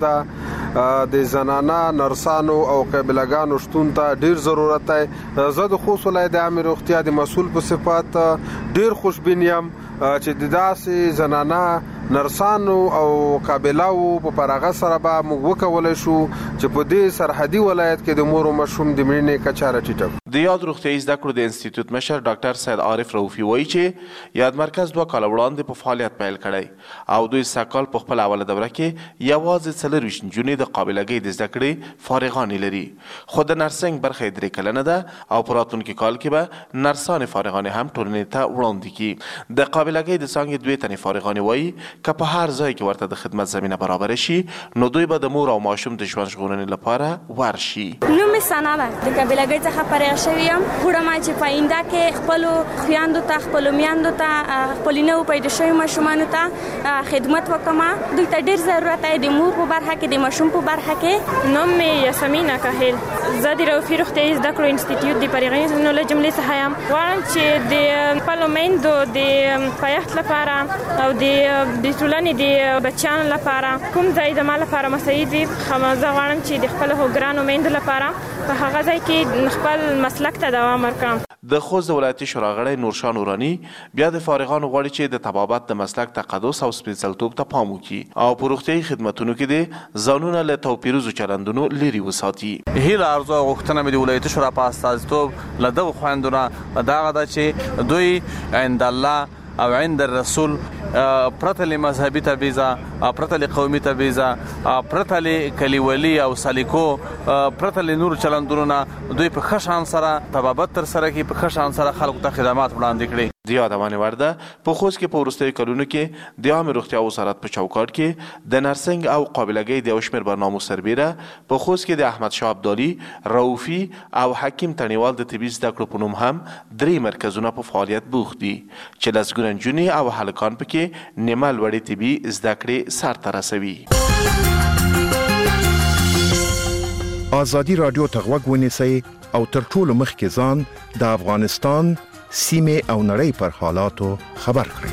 ده د زنانه نرسانو او قابله‌ګانو شتون ته ډیر ضرورت دی. زه د خوست ولایت د عامه روغتیا د مسؤل په صفت ډیر خوشبین یم چې د داسې زنانه نرسانو او قابله‌و په پرغه سره به موږ وکولای شو چې په دې سرحدي ولایت کې د مور او ماشوم د مړینې کچه راټیټه. د یاد روغتیايي زده کړو د انسټیټیوټ مشر ډاکټر سید عارف رؤفي وایي چې یاد مرکز دوه کاله وړاندې په فعالیت پیل کړی او دوی سږ په خپل اوله دوره کې یوازې څلرویشت نجونې د قابلګۍ د زده کړې فارغانې لري، خو د نرسنګ برخه یې درې کلنه ده او په راتلونکي کال کې به نرسانې فارغانې هم ټولنې ته وړاندې کړي. د قابلګۍ د څانګې دوې تنې فارغانې وایي که په هر ځای کې ورته د خدمت زمینه برابر شي نو دوی به د مور او ماشوم د ژوند ژغورنې لپاره ورشي. نوم مې ثنا ده، د قابلګۍ څخه فارغ شوې یم. غواړم چې په آینده کې خپلو خویندو ته خپلو میندو ته خپلو نوو پیدا شویو ماشومانو ته خدمت وکړم. دوی ته ډېر ضرورت دی د مور په برخه کې د ماشوم په برخه کې. نوم مې یاسمینه کاهل، زه د روفي روغتیايي زده کړو انسټیټیوټ د پرېغنې له جملې څخه یم. غواړم چې د خپلو میندو د پایښت لپاره او د د ټولنې د بچیانو لپاره کوم ځای د ما لپاره مساعد وي. زه غواړم چې د خپلو ګرانو میندو لپاره په هغه ځای کې خپل مسلک ته دوام ورکړم. د خوست ولایتي شورا غړی نورشاه نوراني بیا د فارغانو غواړي چې د طبابت د مسلک تقدس او سپېڅلتوب ته پام وکړي او په روغتیايي خدمتونو کې د ځانونه له توپیرزو چلندونو لرې وساتي. هیله ارزو او غوښتنه مې د ولایتي شورا په استازیتوب له دغو خویندو نه دغه ده چې دوی عند الله او عند الرسول پرته له مذهبي تبعیضه، پرته له قومي تبعیضه، پرته له کلیوالي او سلیقو، پرته له نور چلندونو نه دوی په ښه شان سره طبابت تر سره کوي، په ښه شان سره خلکو ته خدمات وړاندې کړي. د یادونې وړ ده په خوست کې په وروستیو کلونو کې د عامه روغتیا وزارت په چوکاټ کې د نرسنګ او قابلګۍ د یو شمېر برنامو سربیره په خوست کې د احمد شاه ابدالي، رؤوفي او حکیم تڼیوال د طبي زده کړو په نوم هم درې مرکزونه په فعالیت بوخت دي چې لسګونه نجونې او هلکان پکې نیمه لوړې طبي زده کړې سرته رسوي. ازادي راډیو ته غوږ ونیسئ او تر ټولو مخکې ځان د افغانستان سیمه او نړۍ پر حالاتو خبر کړئ.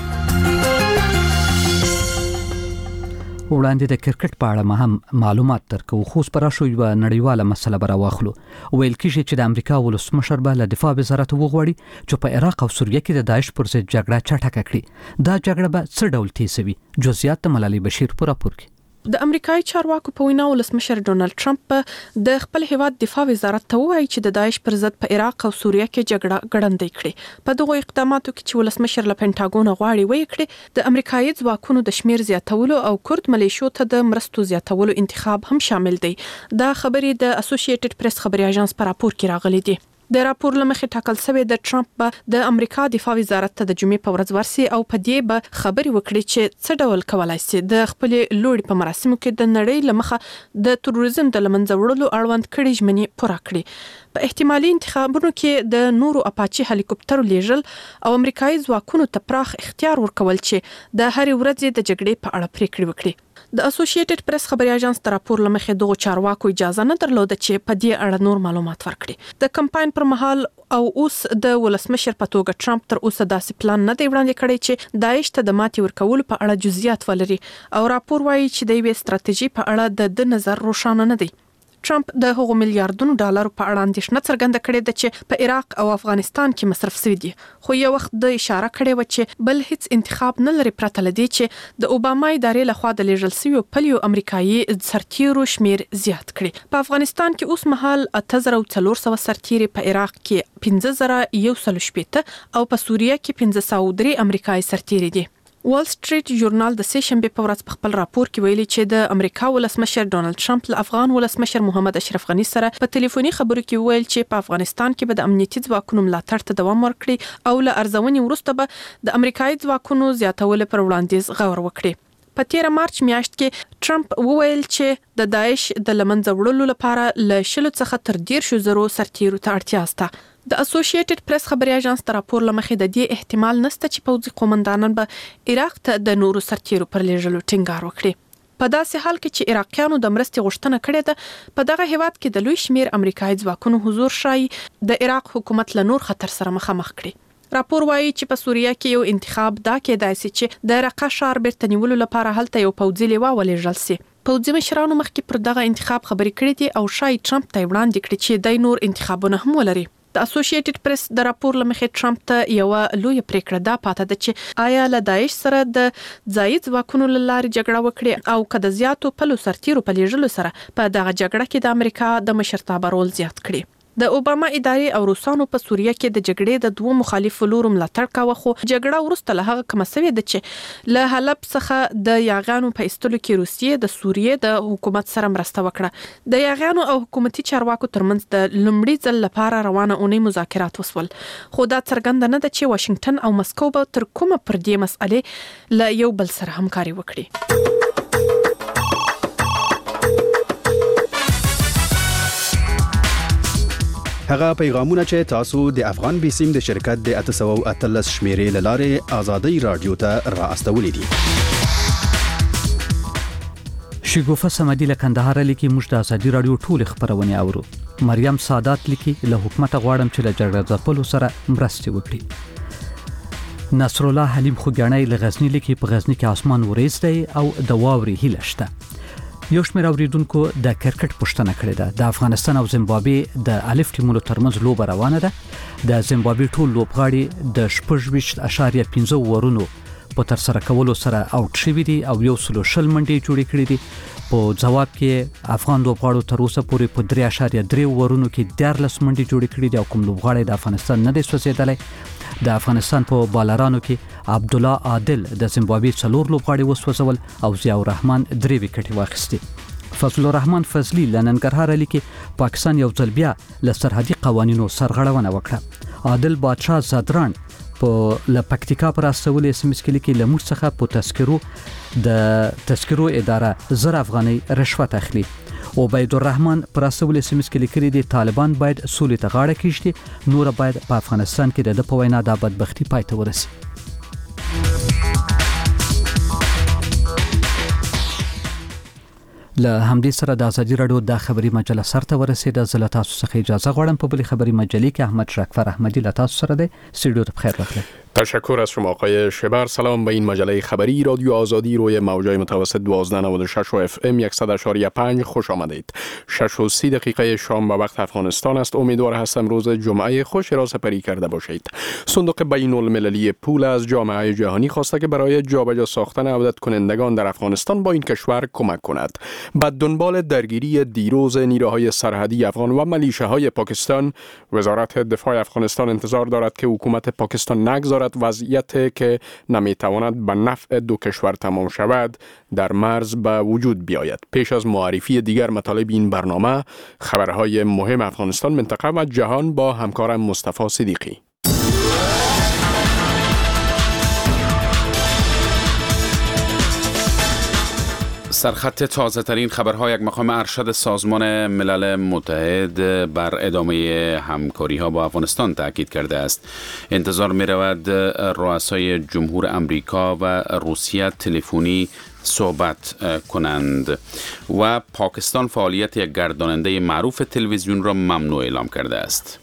وړاندې د کرکټ په اړه هم معلومات درکو. خو سپارا شو یو نړیواله مسله برا واخلو. ویل کیږي چې د امریکا ولسمشر به له دفاع وزارت وغوړي چې په عراق او سوریه کې د داعش پر ضد جګړه چټکه کړي. دا جګړه به څه ډول تیسوي؟ جزئیات ملالي بشیر پورا پور کې. د امریکایي چارواکو په وینا ولسمشر ډونالد ټرمپ د خپل هیواد دفاع وزارت ته وایي چې د داعش پر ضد په عراق او سوریه کې جګړه ګړندۍ کړي. په دغه اقداماتو کې چې ولسمشر له پینټاګون غواړي وایي کړي د امریکایي ځواکونو د شمیر زیاتولو او کورد ملیشو ته د مرستو زیاتولو انتخاب هم شامل دی. دا خبرې د اسوسییټډ پریس خبري اژانس په راپور کې راغلي دي. د راپور لمخې ټاکل شوی د ټرمپ به د امریکا دفاع وزارت ته د جمعې په ورځ ورسي او په دې به خبري وکړي چې څه ډول کولای شي د خپل لوړ په مراسمو کې د نړۍ لمخه د تروریزم د لمنځه وړلو اړوند کړي ژمنې پوره کړي. په احتمالي انتخابونو کې د نورو اپاچي هلیکوپټرو لیږل او امریکایي ځواکونو ته پراخ اختیار ورکول چې د هر ورځې د جګړې په اړه پریکړې وکړي. د اسوسییټډ پریس خبري اژانس تر راپور لمخې دغه چارواکو اجازه نه درلوده چې په دې اړه نور معلومات ورکړي. د کمپاین پر مهال او اوس د ولسمشر په توګه ټرمپ تر اوسه داسې پلان نه دی وړاندې کړی چې داعش ته د ماتې ورکولو په اړه جزئیات ولري او راپور وايي چې د یوې ستراتیژي په اړه د نظر روښانه نه دی. ټرمپ د هغو میلیارډونو ډالرو په اړه اندېښنه څرګنده کړې ده چې په عراق او افغانستان کې مصرف شوي دي. خو یو وخت د اشاره کړې و چې بل هیڅ انتخاب نه لري پرته له دې چې د اوباما ادارې لخوا د لیږل شویو پلیو امریکایي سرتیرو شمیر زیات کړي. په افغانستان کې اوس مهال اته زره څلور سوه سرتیري، په عراق کې پنځه زره یو سل شپېته او په سوریه کې پنځه سوه درې امریکایي سرتیري دي. وال سټریټ ژورنال د سه شنبه په ورځ په خپل راپور کې ویلي چې د امریکا ولسمشر ډونالد ټرمپ له افغان ولسمشر محمد اشرف غني سره په ټلیفوني خبرو کې ویل چې په افغانستان کې به د امنیتي ځواکونو ملاتړ ته دوام ورکړي او له ارزونې وروسته به د امریکایي ځواکونو زیاتول پر وړاندیز غور وکړي. په تیر مارچ میاشت کې ټرمپ وویل چې د داعش د لمنځه وړلو لپاره له شلو څخه تر ډیر شو زرو سرتیرو ته اړتیا شته. د اسوسییټډ پریس خبري اژانس تر راپور لمخې د دې احتمال نشته چې پوځي قومندانان به عراق ته د نورو سرتیرو پر لیږلو ټینګار وکړي. په داسې حال کې چې عراقیانو د مرستې غوښتنه کړې ده، په دغه هیواد کې د لوی شمیر امریکایي ځواکونو حضور شایي د عراق حکومت له نور خطر سره مخامخ کړي. راپور وايي چې په سوریه کې یو انتخاب دا کېدای شي چې د رقه ښار بیرته نیولو لپاره هلته یو پوځي لیوا ولېږل شي. پوځي مشرانو مخکې پر دغه انتخاب خبرې کړې دي او شاید ټرمپ ته وړاندې کړي چې د نور انتخابونه هم ولري. د اسوسییټډ پریس د راپور لمخې ټرمپ ته یو لوی پریکړه دا پاته ده چې آیا له داعش سره د ځایي ځواکونو له لارې جګړه وکړي او که د زیاتو پلو سرتیرو په لیږلو سره په دغه جګړه کې د امریکا د مشرتابه رول زیات کړي. د اوباما ادارې او روسانو په سوریه کې د جګړې د دوه مخالفو لورو ملاتړ کاوه، خو جګړه وروسته له هغه کومه سوې ده چې له حلب څخه د یاغانو په ایستلو کې روسیې د سوریې د حکومت سره مرسته وکړه. د یاغانو او حکومتي چارواکو ترمنځ د لومړي ځل لپاره روانه اونۍ مذاکرات وسول، خو دا څرګنده نه ده چې واشنگټن او مسکو به تر کومه پر دې مسئلې له یو بل سره همکاري وکړي. هغه پیغامونه چې تاسو د افغان بیسیم د شرکت د اته سوه او اتلس شمیرې لاره آزادۍ رادیو ته را استولې دي. شګوفه سمدي له کندهار لیکي موږ د آزادۍ رادیو ټول خبرونه اورو. مریم سادات لیکي له حکومت غواړم چې له جګړه ځپلو سره مرسته وکړي. نصر الله حلیم خوګانی له غزنی لیکي په غزنی کې اسمان وریځ دی او د واوري هیله شته. یو شمېر اوریدونکو د کرکټ پوښتنه کړې ده. د افغانستان او زیمبابوې د الف ټیمونو ترمنځ لوبه روانه ده. د زیمبابوې ټول لوبغاړي د شپږ ویشت اعشاریه پنځه اورونو په تر سره کولو سره اوټ شوي دي او یو سلو شل منډې جوړې کړې دي. په جواب کې افغان لوبغاړو تر اوسه پورې په درې اعشاریه درې اورونو کې دیارلس منډې جوړې کړې دي او کوم لوبغاړی د افغانستان نه دی سوځېدلی. د افغانستان په بالرانو کې عبدالله عادل د زیمبابوې څلور لوبغاړي وسوځول او ضیاء الرحمن درې وکټې واخیستې. فضل الرحمن فضلی له ننګرهار لیکي پاکستان یو ځل بیا له سرحدي قوانینو سرغړونه وکړه. عادل بادشاه زادران په لپکتیکا پر استول اس ام اس کې لیکي لمر څخه په تذکرو د تذکرو اداره زر افغاني رشوت اخلي. عبید الرحمن پر استول اس ام اس کې لیکلي دي طالبان باید سولې ته غاړه کېږدي، نور باید په افغانستان کې د په وینا د بدبختی پای ته ورسي. له همدې سره د ازادي رادیو د خبري مجله سرته ورسېده. زه له تاسو څخه اجازه غواړم په بلې خبري مجلې کې احمد شکفر احمدی له تاسو سره دی. استودیو ته بخیر راغلی. تشکر از شما آقای شبر. سلام به این مجله خبری رادیو آزادی روی موجای متوسط دوازده نود و شش و اف ام صد و اشاری پنج خوش آمدید. شش و سی دقیقه شام به وقت افغانستان است. امیدوار هستم روز جمعه خوش را سپری کرده باشید. صندوق بین المللی پول از جامعه جهانی خواسته که برای جابجا ساختن عودت کنندگان در افغانستان با این کشور کمک کند. به دنبال درگیری دیروز نیروهای سرحدی افغان و ملیشه‌های پاکستان، وزارت دفاع افغانستان انتظار دارد که حکومت پاکستان نگذارد وضعیتی که نمیتواند به نفع دو کشور تمام شود در مرز به وجود بیاید. پیش از معرفی دیگر مطالب این برنامه، خبرهای مهم افغانستان، منطقه و جهان با همکارم مصطفی صدیقی. سرخط تازه ترین خبرها. یک مقام ارشد سازمان ملل متحد بر ادامه همکاری ها با افغانستان تاکید کرده است. انتظار می رود رؤسای جمهور امریکا و روسیه تلفنی صحبت کنند. و پاکستان فعالیت یک گرداننده معروف تلویزیون را ممنوع اعلام کرده است.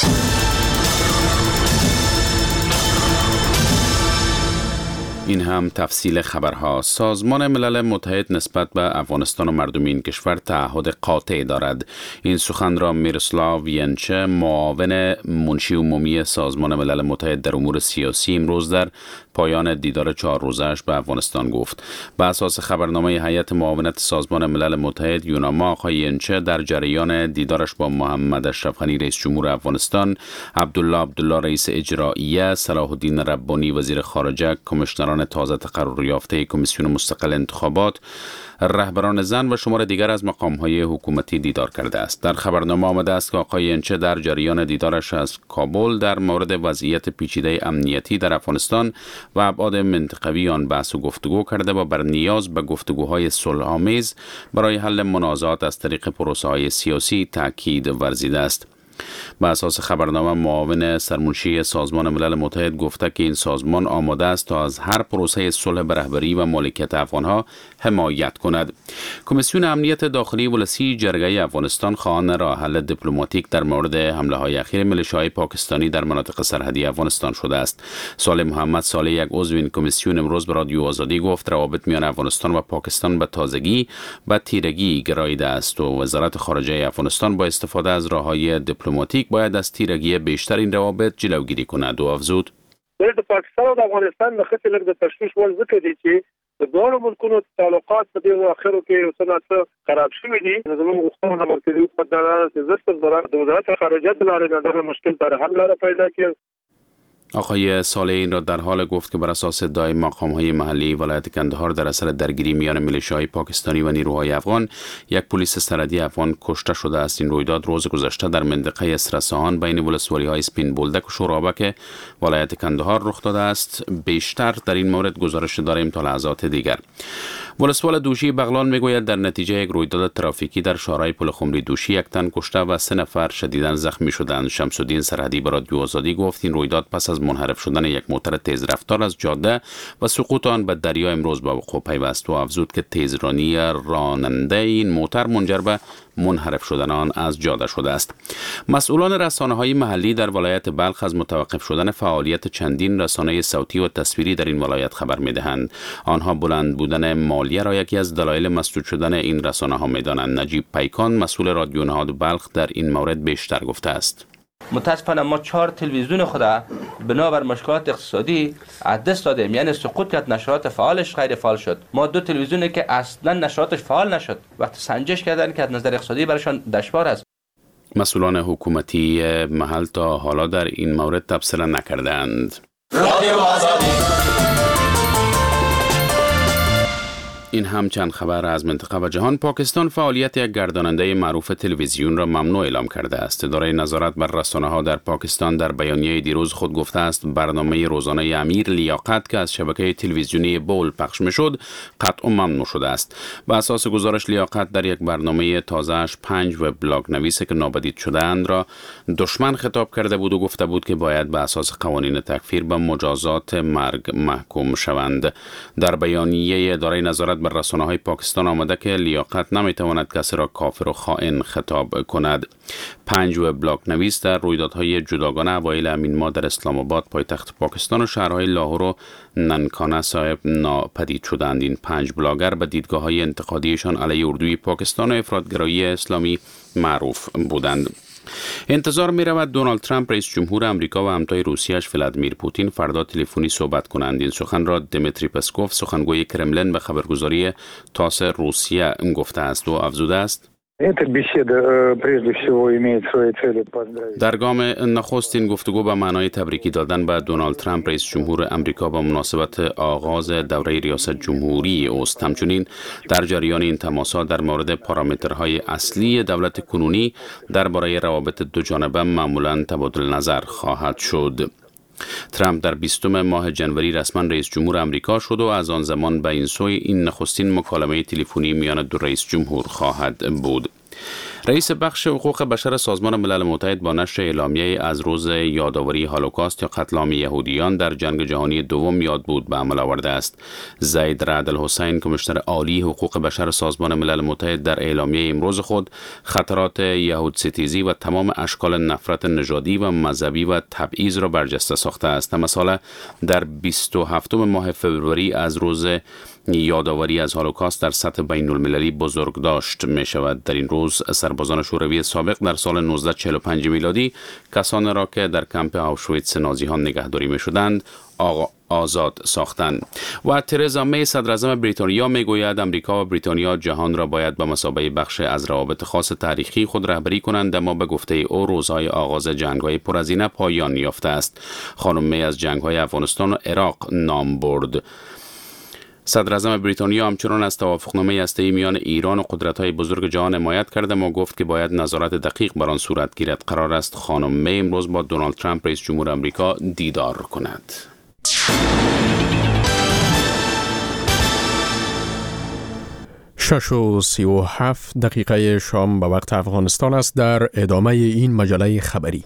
این هم تفصیل خبرها. سازمان ملل متحد نسبت به افغانستان و مردم این کشور تعهد قاطع دارد. این سخن را میرسلاو ینچه، معاون منشی عمومی سازمان ملل متحد در امور سیاسی، امروز در پایان دیدار چهار روزه‌اش به افغانستان گفت. به اساس خبرنامه هیئت معاونت سازمان ملل متحد یوناما، آقای ینچه در جریان دیدارش با محمد اشرف غنی رئیس جمهور افغانستان، عبدالله عبدالله رئیس اجراییه، صلاح الدین ربانی وزیر خارجه، کمیشنران تازه تقرر یافته کمیسیون مستقل انتخابات، رهبران زن و شمار دیگر از مقام‌های حکومتی دیدار کرده است. در خبرنامه آمده است که آقای ینچه در جریان دیدارش از کابل در مورد وضعیت پیچیده امنیتی در افغانستان و ابعاد منطقوی آن بحث و گفتگو کرده و بر نیاز به گفتگوهای صلح‌آمیز برای حل منازعات از طریق پروسه‌های سیاسی تاکید ورزیده است. به اساس خبرنامه، معاون سرمنشی سازمان ملل متحد گفته که این سازمان آماده است تا از هر پروسه صلح به رهبری و مالکیت افغانها حمایت کند. کمیسیون امنیت داخلی ولسی جرگه افغانستان خواهان راه حل دیپلماتیک در مورد حمله های اخیر میلیشیاهای پاکستانی در مناطق سرحدی افغانستان شده است. صالح محمد صالح، یک عضو این کمیسیون، امروز به رادیو آزادی گفت روابط میان افغانستان و پاکستان به تازگی و تیرگی گراییده است و وزارت خارجه افغانستان با استفاده از راههای دیپلماتیک باید از تیرگی بیشتر این روابط جلوگیری کند و افزود: د پاکستان او د افغانستان د خطر لږ د تشویش وړ ذکر دي چې د دوه ملکونو تعلقات په دې اخرو کې یو څه خراب شوي دي. زموږ غوښتنه د مرکزي حکومت د وزارت خارجه د لارې د مشکل پر حل لاره پیدا کړي. آقای صالح این را در حال گفت که بر اساس ادعای مقام‌های محلی ولایت کندهار در اثر درگیری میان میلیشیاهای پاکستانی و نیروهای افغان، یک پلیس سرحدی افغان کشته شده است. این رویداد روز گذشته در منطقه اسرسان بین ولسوالی‌های سپین بولدک و شورابک ولایت کندهار رخ داده است. بیشتر در این مورد گزارش داریم تا لحظات دیگر. ولسوال دوشی بغلان میگوید در نتیجه یک رویداد ترافیکی در شارع پل خمری دوشی یک تن کشته و سه نفر شدیداً زخمی شدند. شمس الدین سرحدی به رادیو آزادی گفت این رویداد پس از منحرف شدن یک موتور تیز رفتار از جاده و سقوط آن به دریا امروز به وقوع پیوست و افزود که تیزرانی راننده این موتر منجر به منحرف شدن آن از جاده شده است. مسئولان رسانه‌های محلی در ولایت بلخ از متوقف شدن فعالیت چندین رسانه صوتی و تصویری در این ولایت خبر می‌دهند. آنها بلند بودن مالیه را یکی از دلایل مسدود شدن این رسانه‌ها می‌دانند. نجیب پیکان مسئول رادیو نهاد بلخ در این مورد بیشتر گفته است. متاسفانه ما چهار تلویزیون خدا بنابر مشکلات اقتصادی از دست دادیم، یعنی سقوط کرد، نشرات فعالش غیر فعال شد. ما دو تلویزیونی که اصلا نشراتش فعال نشد، وقتی سنجش کردن که از نظر اقتصادی برایشان دشوار است. مسئولان حکومتی محل تا حالا در این مورد تبصره نکردند. رادیو آزادی. این هم چند خبر از منطقه و جهان. پاکستان فعالیت یک گرداننده معروف تلویزیون را ممنوع اعلام کرده است. اداره نظارت بر رسانه‌ها در پاکستان در بیانیه دیروز خود گفته است برنامه روزانه امیر لیاقت که از شبکه تلویزیونی بول پخش می‌شد قطع و ممنوع شده است. بر اساس گزارش لیاقت در یک برنامه تازه‌اش پنج وبلاگ نویس که نابدید شده‌اند را دشمن خطاب کرده بود و گفته بود که باید به اساس قوانین تکفیر به مجازات مرگ محکوم شوند. در بیانیه اداره نظارت بر رسانه‌های پاکستان آمده که لیاقت نمی‌تواند کسی را کافر و خائن خطاب کند. پنج وبلاگ نویس در رویدادهای جداگانه اوایل همین ماه در اسلام آباد پایتخت پاکستان و شهرهای لاهور و ننکانه صاحب ناپدید شدند. این پنج بلاگر به دیدگاه‌های انتقادیشان علیه اردوی پاکستان و افراطگرایی اسلامی معروف بودند. انتظار می رود دونالد ترامپ رئیس جمهور آمریکا و همتای روسیه‌اش ولادیمیر پوتین فردا تلفنی صحبت کنند. این سخن را دمیتری پسکوف سخنگوی کرملین به خبرگزاری تاس روسیه گفته است و افزوده است در گام نخست این گفتگو به معنای تبریکی دادن به دونالد ترامپ رئیس جمهور آمریکا با مناسبت آغاز دوره ریاست جمهوری اوست. همچنین در جریان این تماسات در مورد پارامترهای اصلی دولت کنونی درباره روابط دو جانبه معمولاً تبادل نظر خواهد شد. ترامپ در بیستم ماه جنوری رسما رئیس جمهور آمریکا شد و از آن زمان به این سوی این نخستین مکالمه تلفنی میان دو رئیس جمهور خواهد بود. رئیس بخش حقوق بشر سازمان ملل متحد با نشر اعلامیه از روز یادآوری هولوکاست یا قتل عام یهودیان در جنگ جهانی دوم یاد بود به عمل آورده است. زید رعد الحسین کمیشنر عالی حقوق بشر سازمان ملل متحد در اعلامیه امروز خود خطرات یهود ستیزی و تمام اشکال نفرت نژادی و مذهبی و تبعیض را برجسته ساخته است. مثلا در بیست و هفتم ماه فوریه از روز یادآوری از هولوکاست در سطح بین المللی بزرگ داشت می شود. در این روز سربازان شوروی سابق در سال نوزده چهل و پنج میلادی کسانی را که در کمپ آوشویتس نازی‌ها نگهداری می شدند آزاد ساختند. و ترزا می صدراعظم بریتانیا می گوید امریکا و بریتانیا جهان را باید به مثابه بخش از روابط خاص تاریخی خود رهبری کنند، اما به گفته او روزهای آغاز جنگ‌های پرهزینه پایان یافته است. خانم می از جنگ‌های افغانستان و عراق نام برد. صدراعظم بریتانیا همچنان از توافقنامه هسته‌ای میان ایران و قدرت‌های بزرگ جهان حمایت کرده و گفت که باید نظارت دقیق بر آن صورت گیرد. قرار است خانم می امروز با دونالد ترامپ رئیس جمهور آمریکا دیدار کند. شش و سی و هفت دقیقه شام به وقت افغانستان است. در ادامه این مجله خبری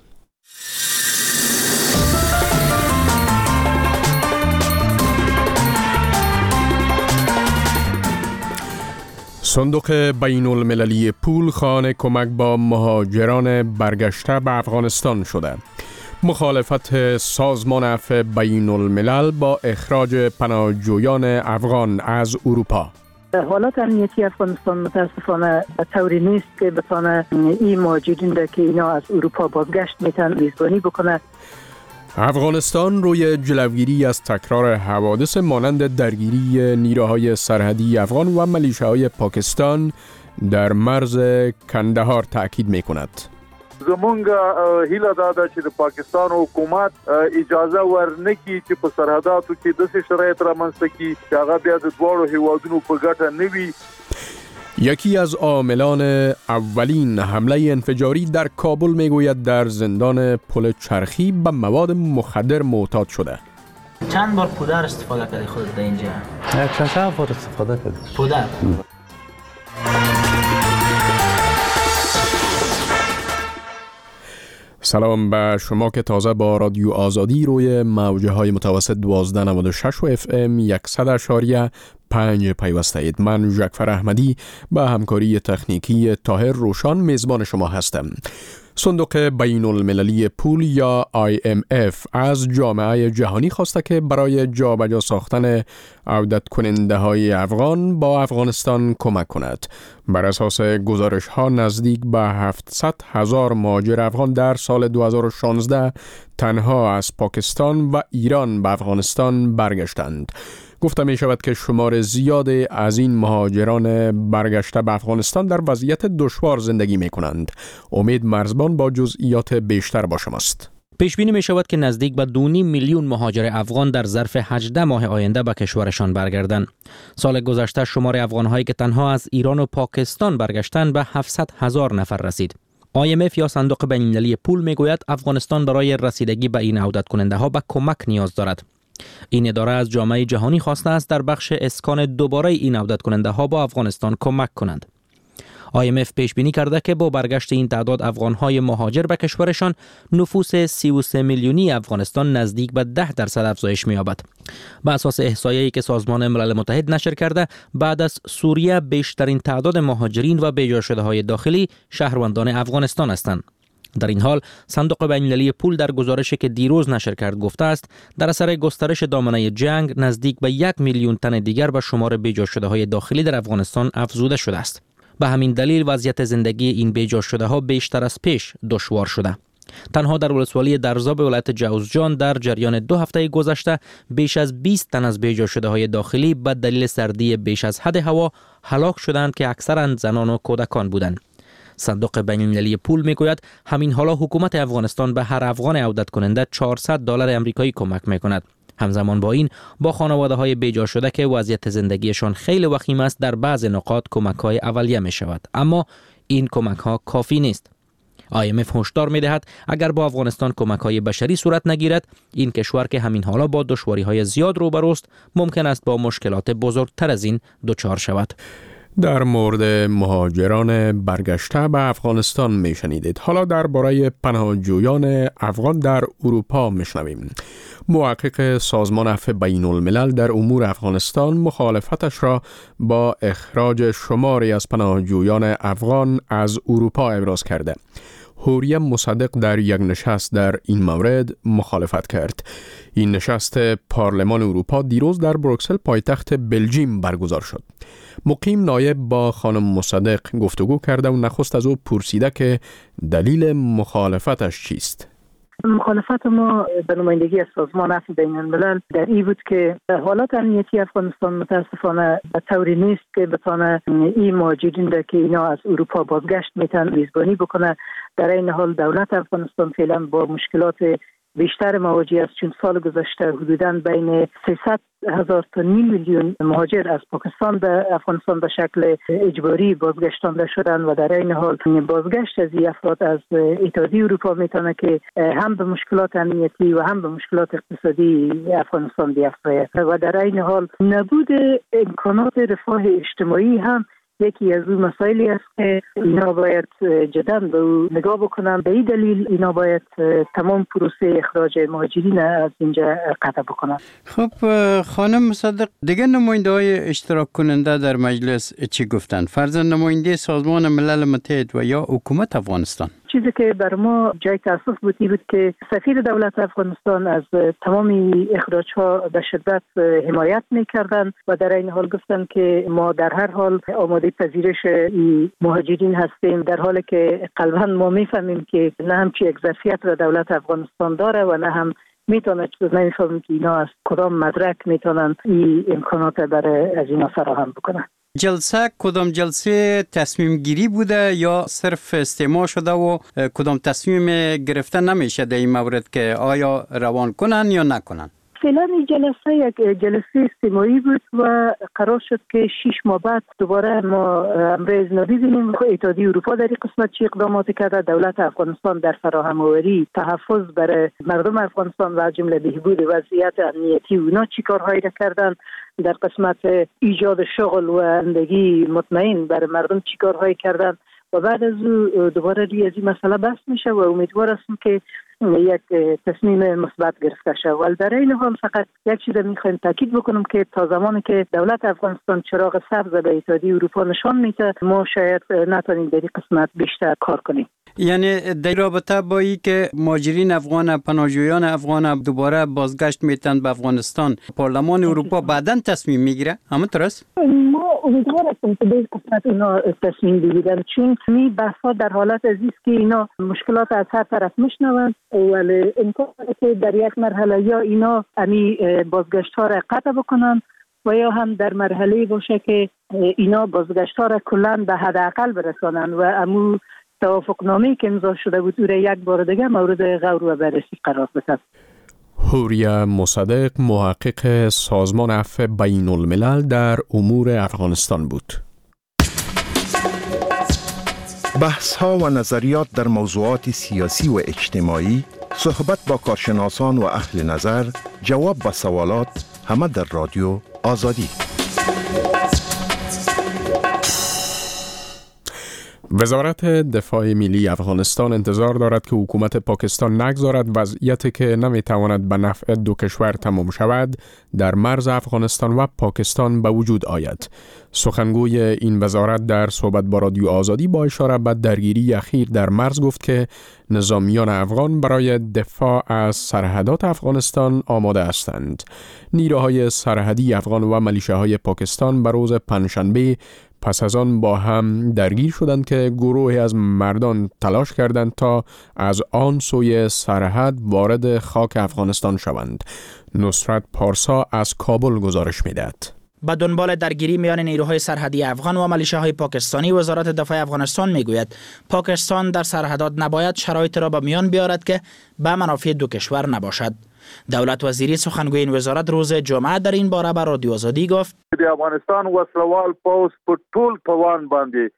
صندوق بین المللی پول خوان کمک با مهاجران برگشته به افغانستان شده. مخالفت سازمان عفو بین الملل با اخراج پناهجویان افغان از اروپا. حالت امنیتی افغانستان متاسفانه به طوری نیست که بتانه این مهاجرین را که اینا از اروپا بازگشت میتن میزبانی بکنه. افغانستان روی جلوگیری از تکرار حوادث مانند درگیری نیروهای سرحدی افغان و ملیشه‌های پاکستان در مرز کندهار تاکید می‌کند. زمونږ هیله دا ده چې د پاکستان حکومت اجازه ورنکړي چې په سرحداتو کې داسې شرایط رامنځته کړي چې هغه بیا د دواړو هیوادونو په ګټه نه وي. یکی از عاملان اولین حمله انفجاری در کابل میگوید در زندان پل چرخی به مواد مخدر معتاد شده. چند بار پودر استفاده کردی خودت در اینجا؟ چند بار استفاده کردی؟ پودر. سلام به شما که تازه با رادیو آزادی روی موجه های متوسط دوازده نود و شش و اف ام صد اشاریه پنج پیوسته اید. من جعفر احمدی با همکاری تکنیکی طاهر روشان میزبان شما هستم. صندوق بین المللی پول یا آی ام اف از جامعه جهانی خواسته که برای جابجا ساختن عودت کننده های افغان با افغانستان کمک کند. بر اساس گزارش ها نزدیک به هفتصد هزار مهاجر افغان در سال دو هزار و شانزده تنها از پاکستان و ایران به افغانستان برگشتند. گفته می شود که شمار زیادی از این مهاجران برگشته به افغانستان در وضعیت دشوار زندگی می کنند. امید مرزبان با جزئیات بیشتر با شماست. پیش بینی می شود که نزدیک به دو و نیم میلیون مهاجر افغان در ظرف هجده ماه آینده به کشورشان برگردند. سال گذشته شمار افغان‌هایی که تنها از ایران و پاکستان برگشتند به هفتصد هزار نفر رسید. آی ام اف یا صندوق بین المللی پول می گوید افغانستان برای رسیدگی به این عودت کننده ها به کمک نیاز دارد. این اداره از جامعه جهانی خواسته است در بخش اسکان دوباره این عودت کننده ها با افغانستان کمک کنند. آی ام اف پیش بینی کرده که با برگشت این تعداد افغان های مهاجر به کشورشان نفوس سی و سه میلیونی افغانستان نزدیک به ده درصد افزایش می‌یابد. بر اساس احصایه‌ای که سازمان ملل متحد نشر کرده، بعد از سوریه بیشترین تعداد مهاجرین و بی‌جا شده های داخلی شهروندان افغانستان هستند. در این حال صندوق بین المللی پول در گزارشی که دیروز نشر کرد گفته است در اثر گسترش دامنه جنگ نزدیک به یک میلیون تن دیگر به شمار بی‌جا شده های داخلی در افغانستان افزوده شده است. به همین دلیل وضعیت زندگی این بی‌جا شده ها بیشتر از پیش دشوار شده. تنها در ولسوالی درزاب ولایت جوزجان در جریان دو هفته گذشته بیش از بیست تن از بی‌جا شده های داخلی به دلیل سردی بیش از حد هوا هلاک شدند که اکثرا زنان و کودکان بودند. صندوق بین المللی پول میگوید همین حالا حکومت افغانستان به هر افغان عودت کننده چهارصد دلار آمریکایی کمک میکند. همزمان با این با خانواده های بی‌جا شده که وضعیت زندگیشان خیلی وخیم است در بعض نقاط کمک های اولیه می شود، اما این کمک ها کافی نیست. آی ام اف هشدار می دهد اگر با افغانستان کمک های بشری صورت نگیرد، این کشور که همین حالا با دشواری های زیاد روبروست ممکن است با مشکلات بزرگتر از این دچار شود. در مورد مهاجران برگشته به افغانستان می شنیدید. حالا درباره پناهجویان افغان در اروپا می شنویم. محقق سازمان عفو بین الملل در امور افغانستان مخالفتش را با اخراج شماری از پناهجویان افغان از اروپا ابراز کرده. حوریه مصدق در یک نشست در این مورد مخالفت کرد. این نشست پارلمان اروپا دیروز در بروکسل پایتخت بلژیم برگزار شد. مقیم نایب با خانم مصدق گفتگو کرده و نخست از او پرسیده که دلیل مخالفتش چیست. مخالفت ما به نمایندگی از سازمان عفو بین الملل در این بود که حالات امنیتی افغانستان متاسفانه به طوری نیست که بتونه این مهاجرین را که اینا از اروپا بازگشت میتن میزبانی بکنه. در این حال دولت افغانستان فعلا با مشکلات بیشتر مواجه است، چون سال گذشته حدوداً بین سیصد هزار تا نیم میلیون مهاجر از پاکستان به افغانستان به شکل اجباری بازگشتانده شدند و در این حال بازگشت از این افراد از اتحادیه اروپا میتونه که هم به مشکلات امنیتی و هم به مشکلات اقتصادی افغانستان بیافزاید و در این حال نبود امکانات رفاه اجتماعی هم یکی از اون مسائلی است که اینا باید جداً به نگاه بکنن. به این دلیل اینا باید تمام پروسه اخراج مهاجرین از اینجا قطع بکنن. خب خانم مصدق، دیگه نماینده های اشتراک کننده در مجلس چی گفتن؟ فرضاً نماینده سازمان ملل متحد و یا حکومت افغانستان؟ چیزی که بر ما جای تاسف بودی بود که سفیر دولت افغانستان از تمام اخراج‌ها به شدت حمایت می‌کردند و در این حال گفتند که ما در هر حال آماده پذیرش این مهاجرین هستیم، در حالی که قلباً ما می‌فهمیم که نه همچی یک ظرفیت را دولت افغانستان داره و نه هم میتونه نمی‌فهمیم که اینا از کدام مدرک میتونن این امکانات برای از اینا فراهم بکنن. جلسه کدام جلسه تصمیم گیری بوده یا صرف استماع شده و کدام تصمیم گرفته نمیشه در این مورد که آیا روان کنن یا نکنن؟ فعلا این جلسه یک جلسه استماعی بود و قرار شد که شش ماه بعد دوباره ما امر اذن ببینیم. اتحادیه اروپا در این قسمت چه اقداماتی کرده، دولت افغانستان در فراهم آوری تحفظ برای مردم افغانستان و جمله بهبود وضعیت امنیتی اونا چی کارهایی را کردن، در قسمت ایجاد شغل و زندگی مطمئن برای مردم چی کارهایی کردن و بعد از دوباره روی از این مسئله بحث میشه و امیدوار هستم که یک تصمیم مثبت گرفته شود. ولی در این حال فقط یک چیز میخوایم تاکید بکنم که تا زمانی که دولت افغانستان چراغ سبز به اتحادیه اروپا نشان میده ما شاید نتونیم در این قسمت بیشتر کار کنیم. یعنی در رابطه با این که مهاجرین افغان پناهجویان افغان دوباره بازگشت میتن به افغانستان، پارلمان اروپا بعداً تصمیم میگیره، همونطور است؟ ما امیدوار هستیم که در قسمت اینا تصمیم بگیرن، چون می بحثا در حالت عزیز که اینا مشکلات از هر طرف میشنون، ولی امکان که در یک مرحله یا اینا امی بازگشت ها را قطع بکنن و یا هم در مرحله باشه که اینا بازگشت ها را کلاً به حداقل برسانن و امو توافقنامه‌ای که امضا شده بود او را یک بار دیگه مورد غور و بررسی قرار بده. حوریه مصدق محقق سازمان عفو بین الملل در امور افغانستان بود. بحث ها و نظریات در موضوعات سیاسی و اجتماعی، صحبت با کارشناسان و اهل نظر، جواب به سوالات، همه در رادیو آزادی. وزارت دفاع ملی افغانستان انتظار دارد که حکومت پاکستان نگذارد وضعیتی که نمیتواند به نفع دو کشور تمام شود در مرز افغانستان و پاکستان به وجود آید. سخنگوی این وزارت در صحبت با رادیو آزادی با اشاره به درگیری اخیر در مرز گفت که نظامیان افغان برای دفاع از سرحدات افغانستان آماده هستند. نیروهای سرحدی افغان و ملیشه‌های پاکستان به روز پنجشنبه پس از آن با هم درگیر شدند که گروهی از مردان تلاش کردند تا از آن سوی سرحد وارد خاک افغانستان شوند. نصرت پارسا از کابل گزارش می‌دهد. با دنبال درگیری میان نیروهای سرحدی افغان و ملیشه‌های پاکستانی، وزارت دفاع افغانستان میگوید پاکستان در سرحدات نباید شرایط را به میان بیارد که به منافع دو کشور نباشد. دولت وزیری سخنگوی این وزارت روز جمعه در این باره به رادیو آزادی گفت افغانستان وسلوال پوز په ټول توان باندې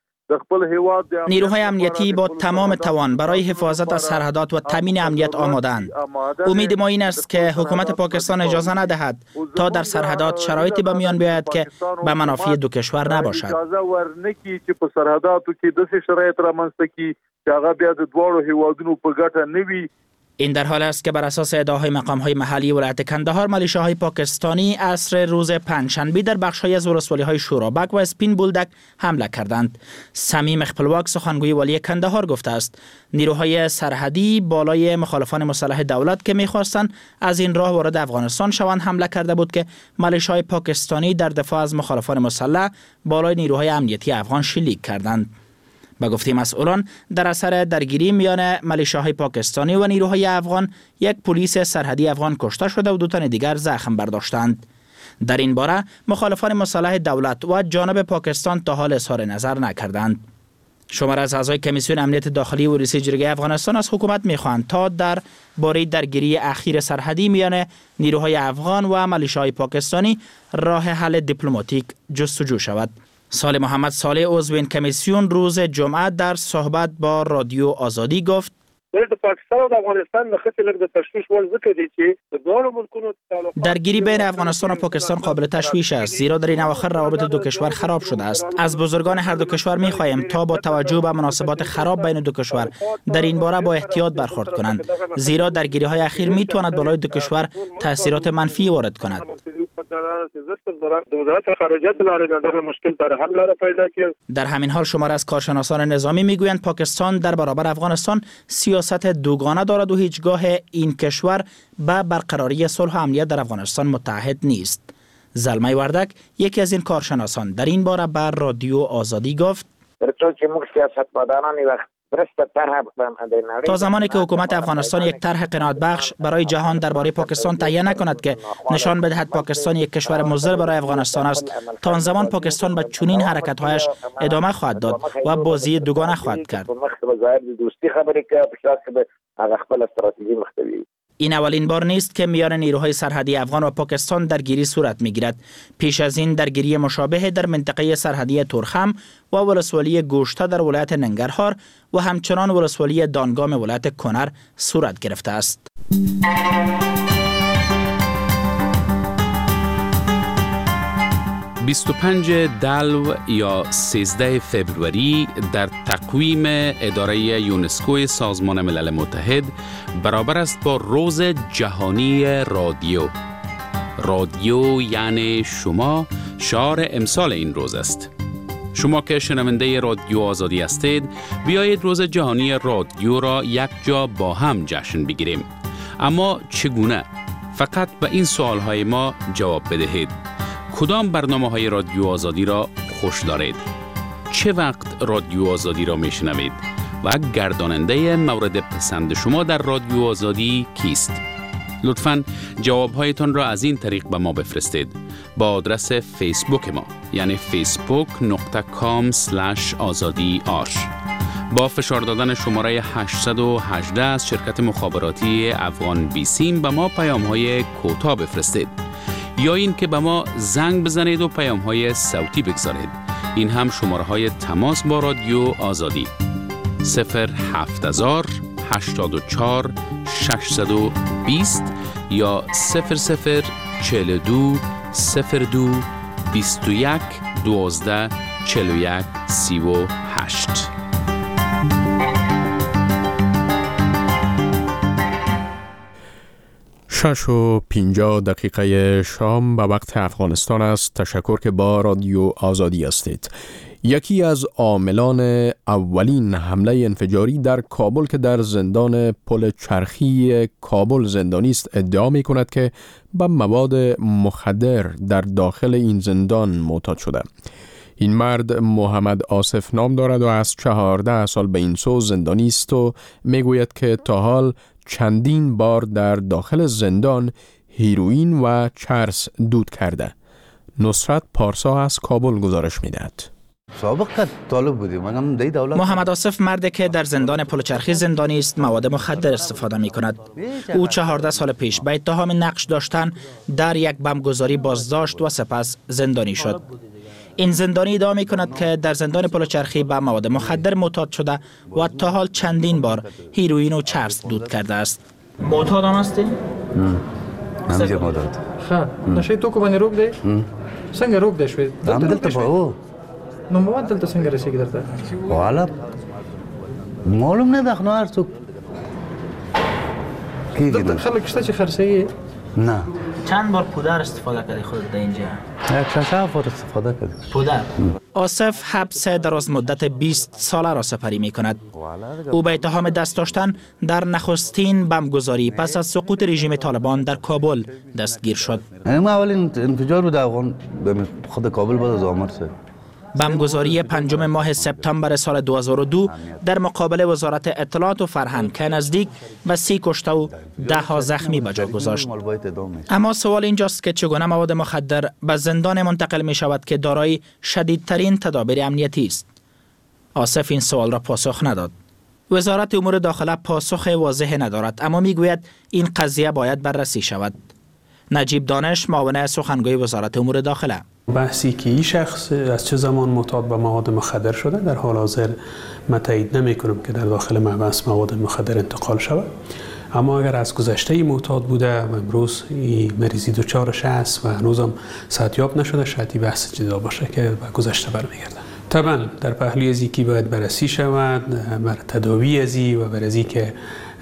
نیروهای امنیتی با تمام توان برای حفاظت از سرحدات و تامین امنیت آماده‌اند. امید ما این است که حکومت پاکستان اجازه ندهد تا در سرحدات شرایطی به میان بیاید که به منافع دو کشور نباشد. اجازه ورنکړي چې په سرحداتو کې داسې شرایط رامنځته کړي چې هغه بیا د دواړو هیوادونو په ګټه نه وي. این در حال است که بر اساس ادعاهای مقام‌های محلی ولایت کندهار، ملیشه‌های پاکستانی عصر روز پنجشنبه در بخش‌های از ولسوالی‌های شورابک و اسپین بولدک حمله کردند. صمیم خپلواک سخنگوی ولی کندهار گفته است نیروهای سرحدی بالای مخالفان مسلح دولت که می‌خواستند از این راه وارد افغانستان شوند حمله کرده بود که ملیشه‌های پاکستانی در دفاع از مخالفان مسلح بالای نیروهای امنیتی افغان شلیک کردند. با گفته مسئولان در اثر درگیری میان ملیشه‌های پاکستانی و نیروهای افغان یک پلیس سرحدی افغان کشته شده و دو تن دیگر زخم برداشتند. در این باره مخالفان مسلح دولت و جانب پاکستان تا حال اظهار نظر نکردند. شمار از اعضای کمیسیون امنیت داخلی و رئیس جرگه افغانستان از حکومت می‌خواهند تا در باره درگیری اخیر سرحدی میان نیروهای افغان و ملیشه‌های پاکستانی راه حل دیپلماتیک جستجو شود. سال محمد صالح عضو این کمیسیون روز جمعه در صحبت با رادیو آزادی گفت د پاکستان او د افغانستان د خطر لږ د تشویش ول ذکر دي چې د دوه ملکونو درگیری بین افغانستان و پاکستان قابل تشویش است، زیرا در این اواخر روابط دو کشور خراب شده است. از بزرگان هر دو کشور می‌خواهیم تا با توجه به مناسبات خراب بین دو کشور در این باره با احتیاط برخورد کنند، زیرا درگیری‌های اخیر می‌تواند بالای دو کشور تاثیرات منفی وارد کند. در همین حال شمار از کارشناسان نظامی میگویند پاکستان در برابر افغانستان سیاست دوگانه دارد و هیچگاه این کشور به برقراری صلح و امنیت در افغانستان متعهد نیست. زلمه وردک یکی از این کارشناسان در این باره بر رادیو آزادی گفت تا زمانی که حکومت افغانستان یک طرح قناعت بخش برای جهان درباره پاکستان تهیه نکند که نشان بدهد پاکستان یک کشور مضر برای افغانستان است، تا آن زمان پاکستان به چنین حرکت‌هایش ادامه خواهد داد و بازی دوگانه خواهد کرد. این اولین بار نیست که میان نیروهای سرحدی افغان و پاکستان درگیری صورت میگیرد. پیش از این درگیری مشابه در منطقه سرحدی تورخم و ولسوالی گوشته در ولایت ننگرهار و همچنان ولسوالی دانگام ولایت کنر صورت گرفته است. بیست و پنج دلو یا سیزده فبروری در تقویم اداره یونسکو سازمان ملل متحد برابر است با روز جهانی رادیو. رادیو یعنی شما شعار امسال این روز است. شما که شنونده رادیو آزادی هستید، بیایید روز جهانی رادیو را یک جا با هم جشن بگیریم. اما چگونه؟ فقط به این سوالهای ما جواب بدهید. کدام برنامه‌های رادیو آزادی را خوش دارید؟ چه وقت رادیو آزادی را میشنوید؟ و گرداننده مورد پسند شما در رادیو آزادی کیست؟ لطفاً جوابهایتان را از این طریق به ما بفرستید با آدرس فیسبوک ما، یعنی فیسبوک دات کام اسلش آزادی آش. با فشار دادن شماره هشتصد و هجده از شرکت مخابراتی افغان بیسیم به ما پیام‌های کوتاه بفرستید، یا این که به ما زنگ بزنید و پیام‌های صوتی بگذارید. این هم شماره‌های تماس با رادیو آزادی: صفر هفت هزار هشتاد و چهار ششصد و بیست یا صفر صفر چهل و دو صفر دو بیست و یک دوازده چهل و یک سی و هشت. شش و پنجاه دقیقه شام به وقت افغانستان است. تشکر که با رادیو آزادی هستید. یکی از عاملان اولین حمله انفجاری در کابل که در زندان پل چرخی کابل زندانی است ادعا می کند که به مواد مخدر در داخل این زندان معتاد شده. این مرد محمد آصف نام دارد و از چهارده سال به این سو زندانی است و می گوید که تا حال چندین بار در داخل زندان هیروئین و چرس دود کرده. نصرت پارسا از کابل گزارش می دهد. محمد آصف مردی که در زندان پلچرخی زندانی است مواد مخدر استفاده می کند. او چهارده سال پیش به اتهام نقش داشتن در یک بمبگذاری بازداشت و سپس زندانی شد. این زندانی ادعا می کند که در زندان پلچرخی به مواد مخدر معتاد شده و تا حال چندین بار هیروئین و چرس دود کرده است. معتاد هم هستی؟ همیشه معتاد. خب نشه تو کو باندې روک دی؟ څنګه روک دی شوی؟ هم دلته به نو مواد دلته څنګه رسیږي درته؟ والا معلوم نه ده، نه هر څوک دلته خلک شته چې خرڅوي؟ نه. چند بار پودر استفاده کردی خودت در اینجا؟ یک شش هفت بار استفاده کردی. پودر. آصف حبس دراز مدت بیست ساله را سپری می کند. او به اتهام دست داشتن در نخستین بمبگذاری پس از سقوط رژیم طالبان در کابل دستگیر شد. این اولین انفجار بود افغان خود کابل بعد از آمر شد. بمبگذاری پنجم ماه سپتامبر سال دو هزار و دو در مقابل وزارت اطلاعات و فرهنگ که نزدیک به سی کشته و ده ها زخمی به جا گذاشت. اما سوال اینجاست که چگونه مواد مخدر به زندان منتقل می شود که دارای شدیدترین تدابیر امنیتی است؟ آصف این سوال را پاسخ نداد. وزارت امور داخله پاسخ واضح ندارد، اما می گوید این قضیه باید بررسی شود. نجیب دانش، معاون سخنگوی وزارت امور داخله: بحثی که این شخص از چه زمان معتاد به مواد مخدر شده در حال حاضر من تایید نمی کنم که در داخل محبس مواد مخدر انتقال شود، اما اگر از گذشته معتاد بوده و امروز این مریضی دچارش است و هنوزم صحتیاب نشده، شاید بحث جدا باشه که به گذشته برمیگرده. طبعا در پهلوی از اینکه باید بررسی شود بر تداوی ازی و بر ازی که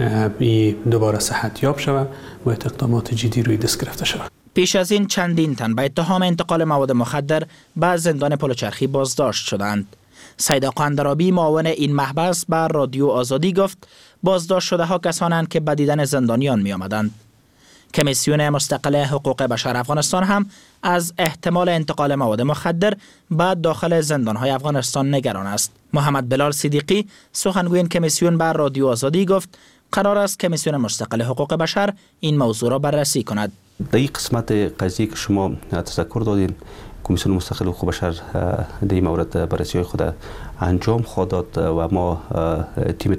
دوباره صحتیاب شود باید اقدامات جدی روی دست گرفته شود. پیش از این چندین تن به اتهام انتقال مواد مخدر به زندان پلچرخی بازداشت شدند. سید آقا اندرابی، معاون این محبس، بر رادیو آزادی گفت بازداشت شده ها کسانند که به دیدن زندانیان می آمدند. کمیسیون مستقل حقوق بشر افغانستان هم از احتمال انتقال مواد مخدر به داخل زندان‌های افغانستان نگران است. محمد بلال صدیقی، سخنگوی این کمیسیون، بر رادیو آزادی گفت قرار است کمیسیون مستقل حقوق بشر این موضوع را بررسی کند. در این قسمت قضیه که شما تذکر دادین، کمیسیون مستقل حقوق بشر در این مورد بررسی های خود انجام خواهد داد و ما تیم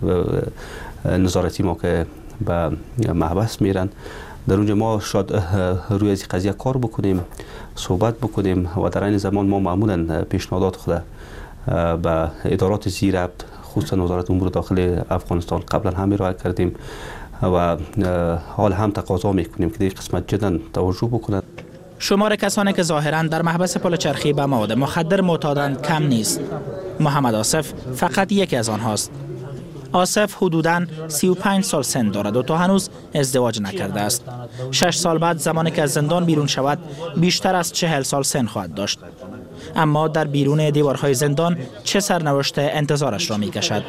نظارتی ما که به محبس میرن در اونجا ما شاید روی از قضیه کار بکنیم، صحبت بکنیم و در این زمان ما معمولا پیشنهادات خود به ادارات زیر خصوصا وزارت امور داخلی افغانستان قبلا هم ارائه کردیم و حال هم تقاضا میکنیم که در قسمت جدا توجه بکنند. شمار کسانی که ظاهراً در محبس پل چرخی به مواد مخدر معتادند کم نیست. محمد آصف فقط یکی از آنهاست. آصف حدوداً سی و پنج سال سن دارد و تا هنوز ازدواج نکرده است. شش سال بعد زمانی که از زندان بیرون شود بیشتر از چهل سال سن خواهد داشت. اما در بیرون دیوارهای زندان چه سرنوشت انتظارش را می کشد؟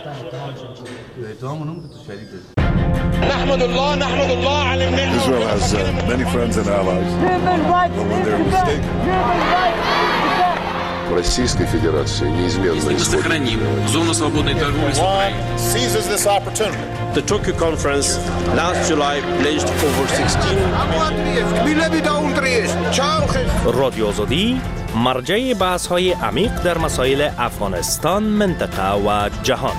نحمد الله نحمد الله على النعمة. Israel has uh, many friends and allies. But when they're mistaken. Российской Федерации неизменно сохраним зону свободной торговли с Украиной. Seizes this opportunity. The Tokyo conference last July pledged over sixteen. رادیو آزادی مرجع بحث‌های عمیق در مسائل افغانستان، منطقه و جهان.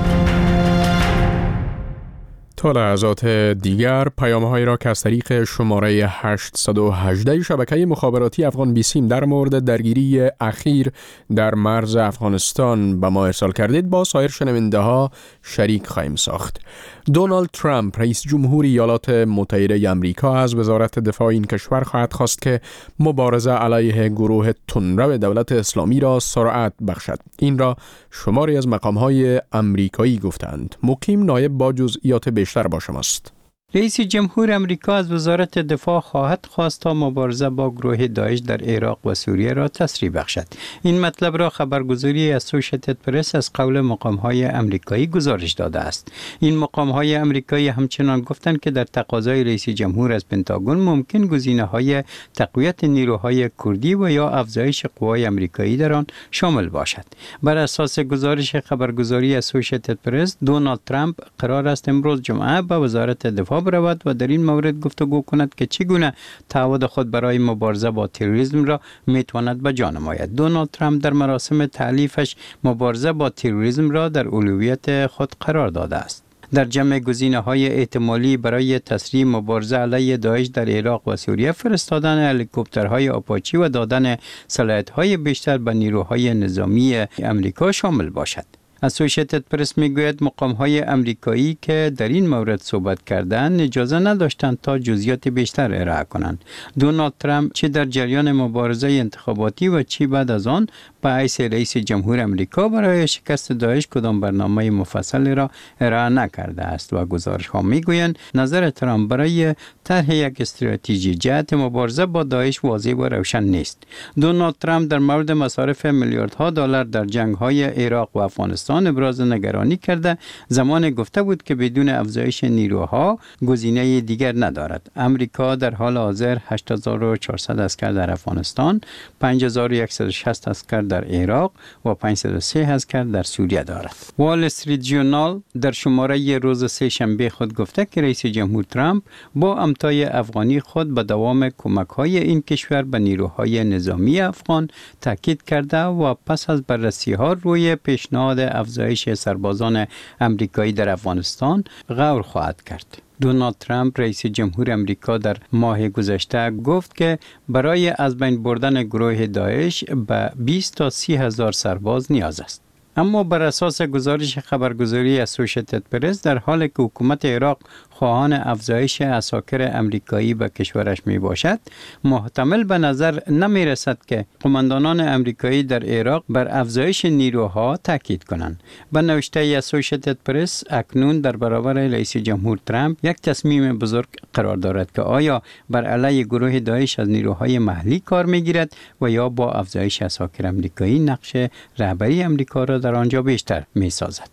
تا لحظات دیگر پیام‌هایی را که از طریق شماره هشتصد و هجده شبکه مخابراتی افغان بیسیم در مورد درگیری اخیر در مرز افغانستان به ما ارسال کردید با سایر شنونده‌ها شریک خواهیم ساخت. دونالد ترامپ رئیس جمهور ایالات متحده آمریکا از وزارت دفاع این کشور خواهد خواست که مبارزه علیه گروه تندرو دولت اسلامی را سرعت بخشد. این را شماری از مقام‌های آمریکایی گفتند. مقیم نایب با جزئیات بیشتر با شماست. رئیس جمهور امریکا از وزارت دفاع خواهد خواست تا مبارزه با گروه داعش در عراق و سوریه را تسریع بخشد. این مطلب را خبرگزاری اسوشیتد پرس از قول مقام‌های امریکایی گزارش داده است. این مقام‌های امریکایی همچنان گفتند که در تقاضای رئیس جمهور از پنتاگون ممکن گزینه‌های تقویت نیروهای کردی و یا افزایش قوای امریکایی در آن شامل باشد. بر اساس گزارش خبرگزاری اسوشیتد پرس، دونالد ترامپ قرار است امروز جمعه به وزارت دفاع برود و در این مورد گفتگو کند که چگونه تعهد خود برای مبارزه با تروریسم را میتواند به جا نماید. دونالد ترامپ در مراسم تعلیفش مبارزه با تروریسم را در اولویت خود قرار داده است. در جمع گزینه‌های احتمالی برای تسریع مبارزه علیه داعش در عراق و سوریه فرستادن هلیکوپترهای آپاچی و دادن صلاحیت‌های بیشتر به نیروهای نظامی امریکا شامل باشد. اسوشیتد پرس میگوید مقام‌های امریکایی که در این مورد صحبت کردند اجازه نداشتند تا جزئیات بیشتر ارائه کنند. دونالد ترامپ چه در جریان مبارزه انتخاباتی و چه بعد از آن به حیث رئیس جمهور امریکا برای شکست داعش کدام برنامه مفصلی را ارائه نکرده است و گزارش‌ها میگویند نظر ترامپ برای طرح یک استراتژی جهت مبارزه با داعش واضح و روشن نیست. دونالد ترامپ در مورد مصارف میلیاردها دلار در جنگ‌های عراق و افغانستان ابراز نگرانی کرده زمان گفته بود که بدون افزایش نیروها گزینه دیگر ندارد. امریکا در حال حاضر هشت هزار و چهارصد اسکر در افغانستان، پنج هزار و صد و شصت اسکر در عراق و پانصد و سه اسکر در سوریه دارد. وال استریت ژورنال در شماره روز سه شنبه خود گفته که رئیس جمهور ترامپ با امضای افغانی خود به دوام کمک‌های این کشور به نیروهای نظامی افغان تاکید کرده و پس از بررسی‌ها روی پیشنهاد افزایش سربازان امریکایی در افغانستان غور خواهد کرد. دونالد ترامپ رئیس جمهور امریکا در ماه گذشته گفت که برای از بین بردن گروه داعش به بیست تا سی هزار سرباز نیاز است. اما بر اساس گزارش خبرگزاری اسوشیتد پرس در حالی که حکومت عراق خواهان افزایش عساکر امریکایی به کشورش می باشد، محتمل به نظر نمی رسد که قماندانان امریکایی در عراق بر افزایش نیروها تاکید کنند. به نوشته اسوشیتد پرس اکنون در برابر رئیس جمهور ترامپ یک تصمیم بزرگ قرار دارد که آیا بر علیه گروه داعش از نیروهای محلی کار می گیرد و یا با افزایش عساکر امریکایی نقش رهبری امریکا را در آنجا بیشتر می سازد.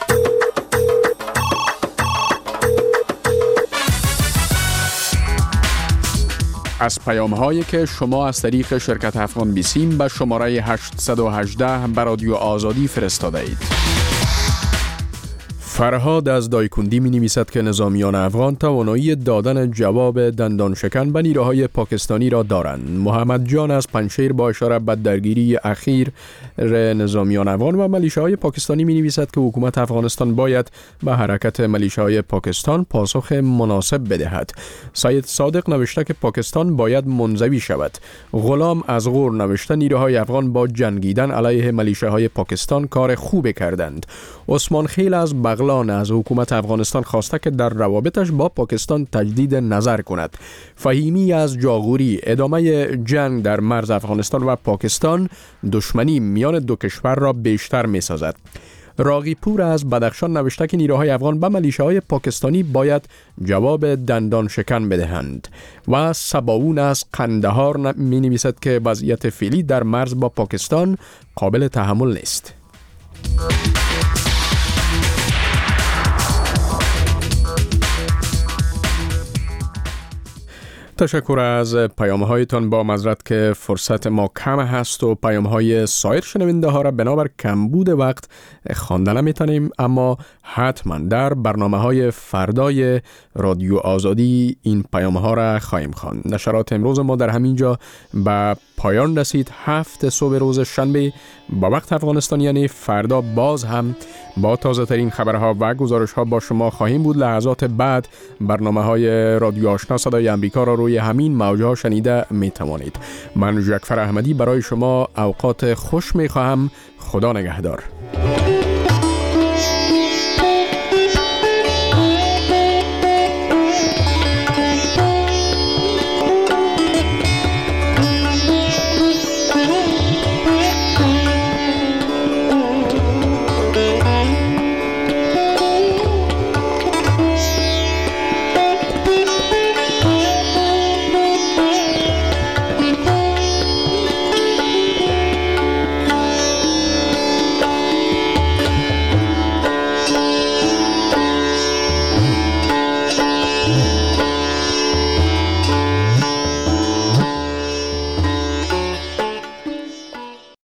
از پیام‌هایی که شما از طریق شرکت افغان بیسیم به شماره هشتصد و هجده به رادیو آزادی فرستاده اید. فرهاد از دایکندی می نویسد که نظامیان افغان توانایی دادن جواب دندان شکن به نیروهای پاکستانی را دارند. محمد جان از پنجشیر با اشاره به درگیری اخیر نظامیان افغان و ملیشه‌های پاکستانی می نویسد که حکومت افغانستان باید به حرکت ملیشه‌های پاکستان پاسخ مناسب بدهد. سید صادق نوشته که پاکستان باید منزوی شود. غلام از غور نوشته نیروهای افغان با جنگیدن علیه ملیشه‌های پاکستان کار خوبی کردند. عثمان خیل از بغل بغلان از حکومت افغانستان خواسته که در روابطش با پاکستان تجدید نظر کند. فهیمی از جاغوری ادامه جنگ در مرز افغانستان و پاکستان دشمنی میان دو کشور را بیشتر می سازد. راغی پور از بدخشان نوشته که نیروهای افغان به ملیشه‌های پاکستانی باید جواب دندان شکن بدهند. و سباون از قندهار می نویسد که وضعیت فعلی در مرز با پاکستان قابل تحمل نیست. تشکر از پیام‌هایتان. با معذرت که فرصت ما کم هست و پیام‌های سایر شنونده ها را بنابر کمبود وقت خوانده نمی‌تونیم، اما حتما در برنامه‌های فردای رادیو آزادی این پیام‌ها را خواهیم خواند. نشرات امروز ما در همین جا به پایان رسید. هفت صبح روز شنبه با وقت افغانستان یعنی فردا باز هم با تازه ترین خبرها و گزارش ها با شما خواهیم بود. لحظات بعد برنامه های رادیو آشنا صدای امریکا را روی همین موجها شنیده می توانید. من جعفر احمدی برای شما اوقات خوش می خواهم. خدا نگهدار.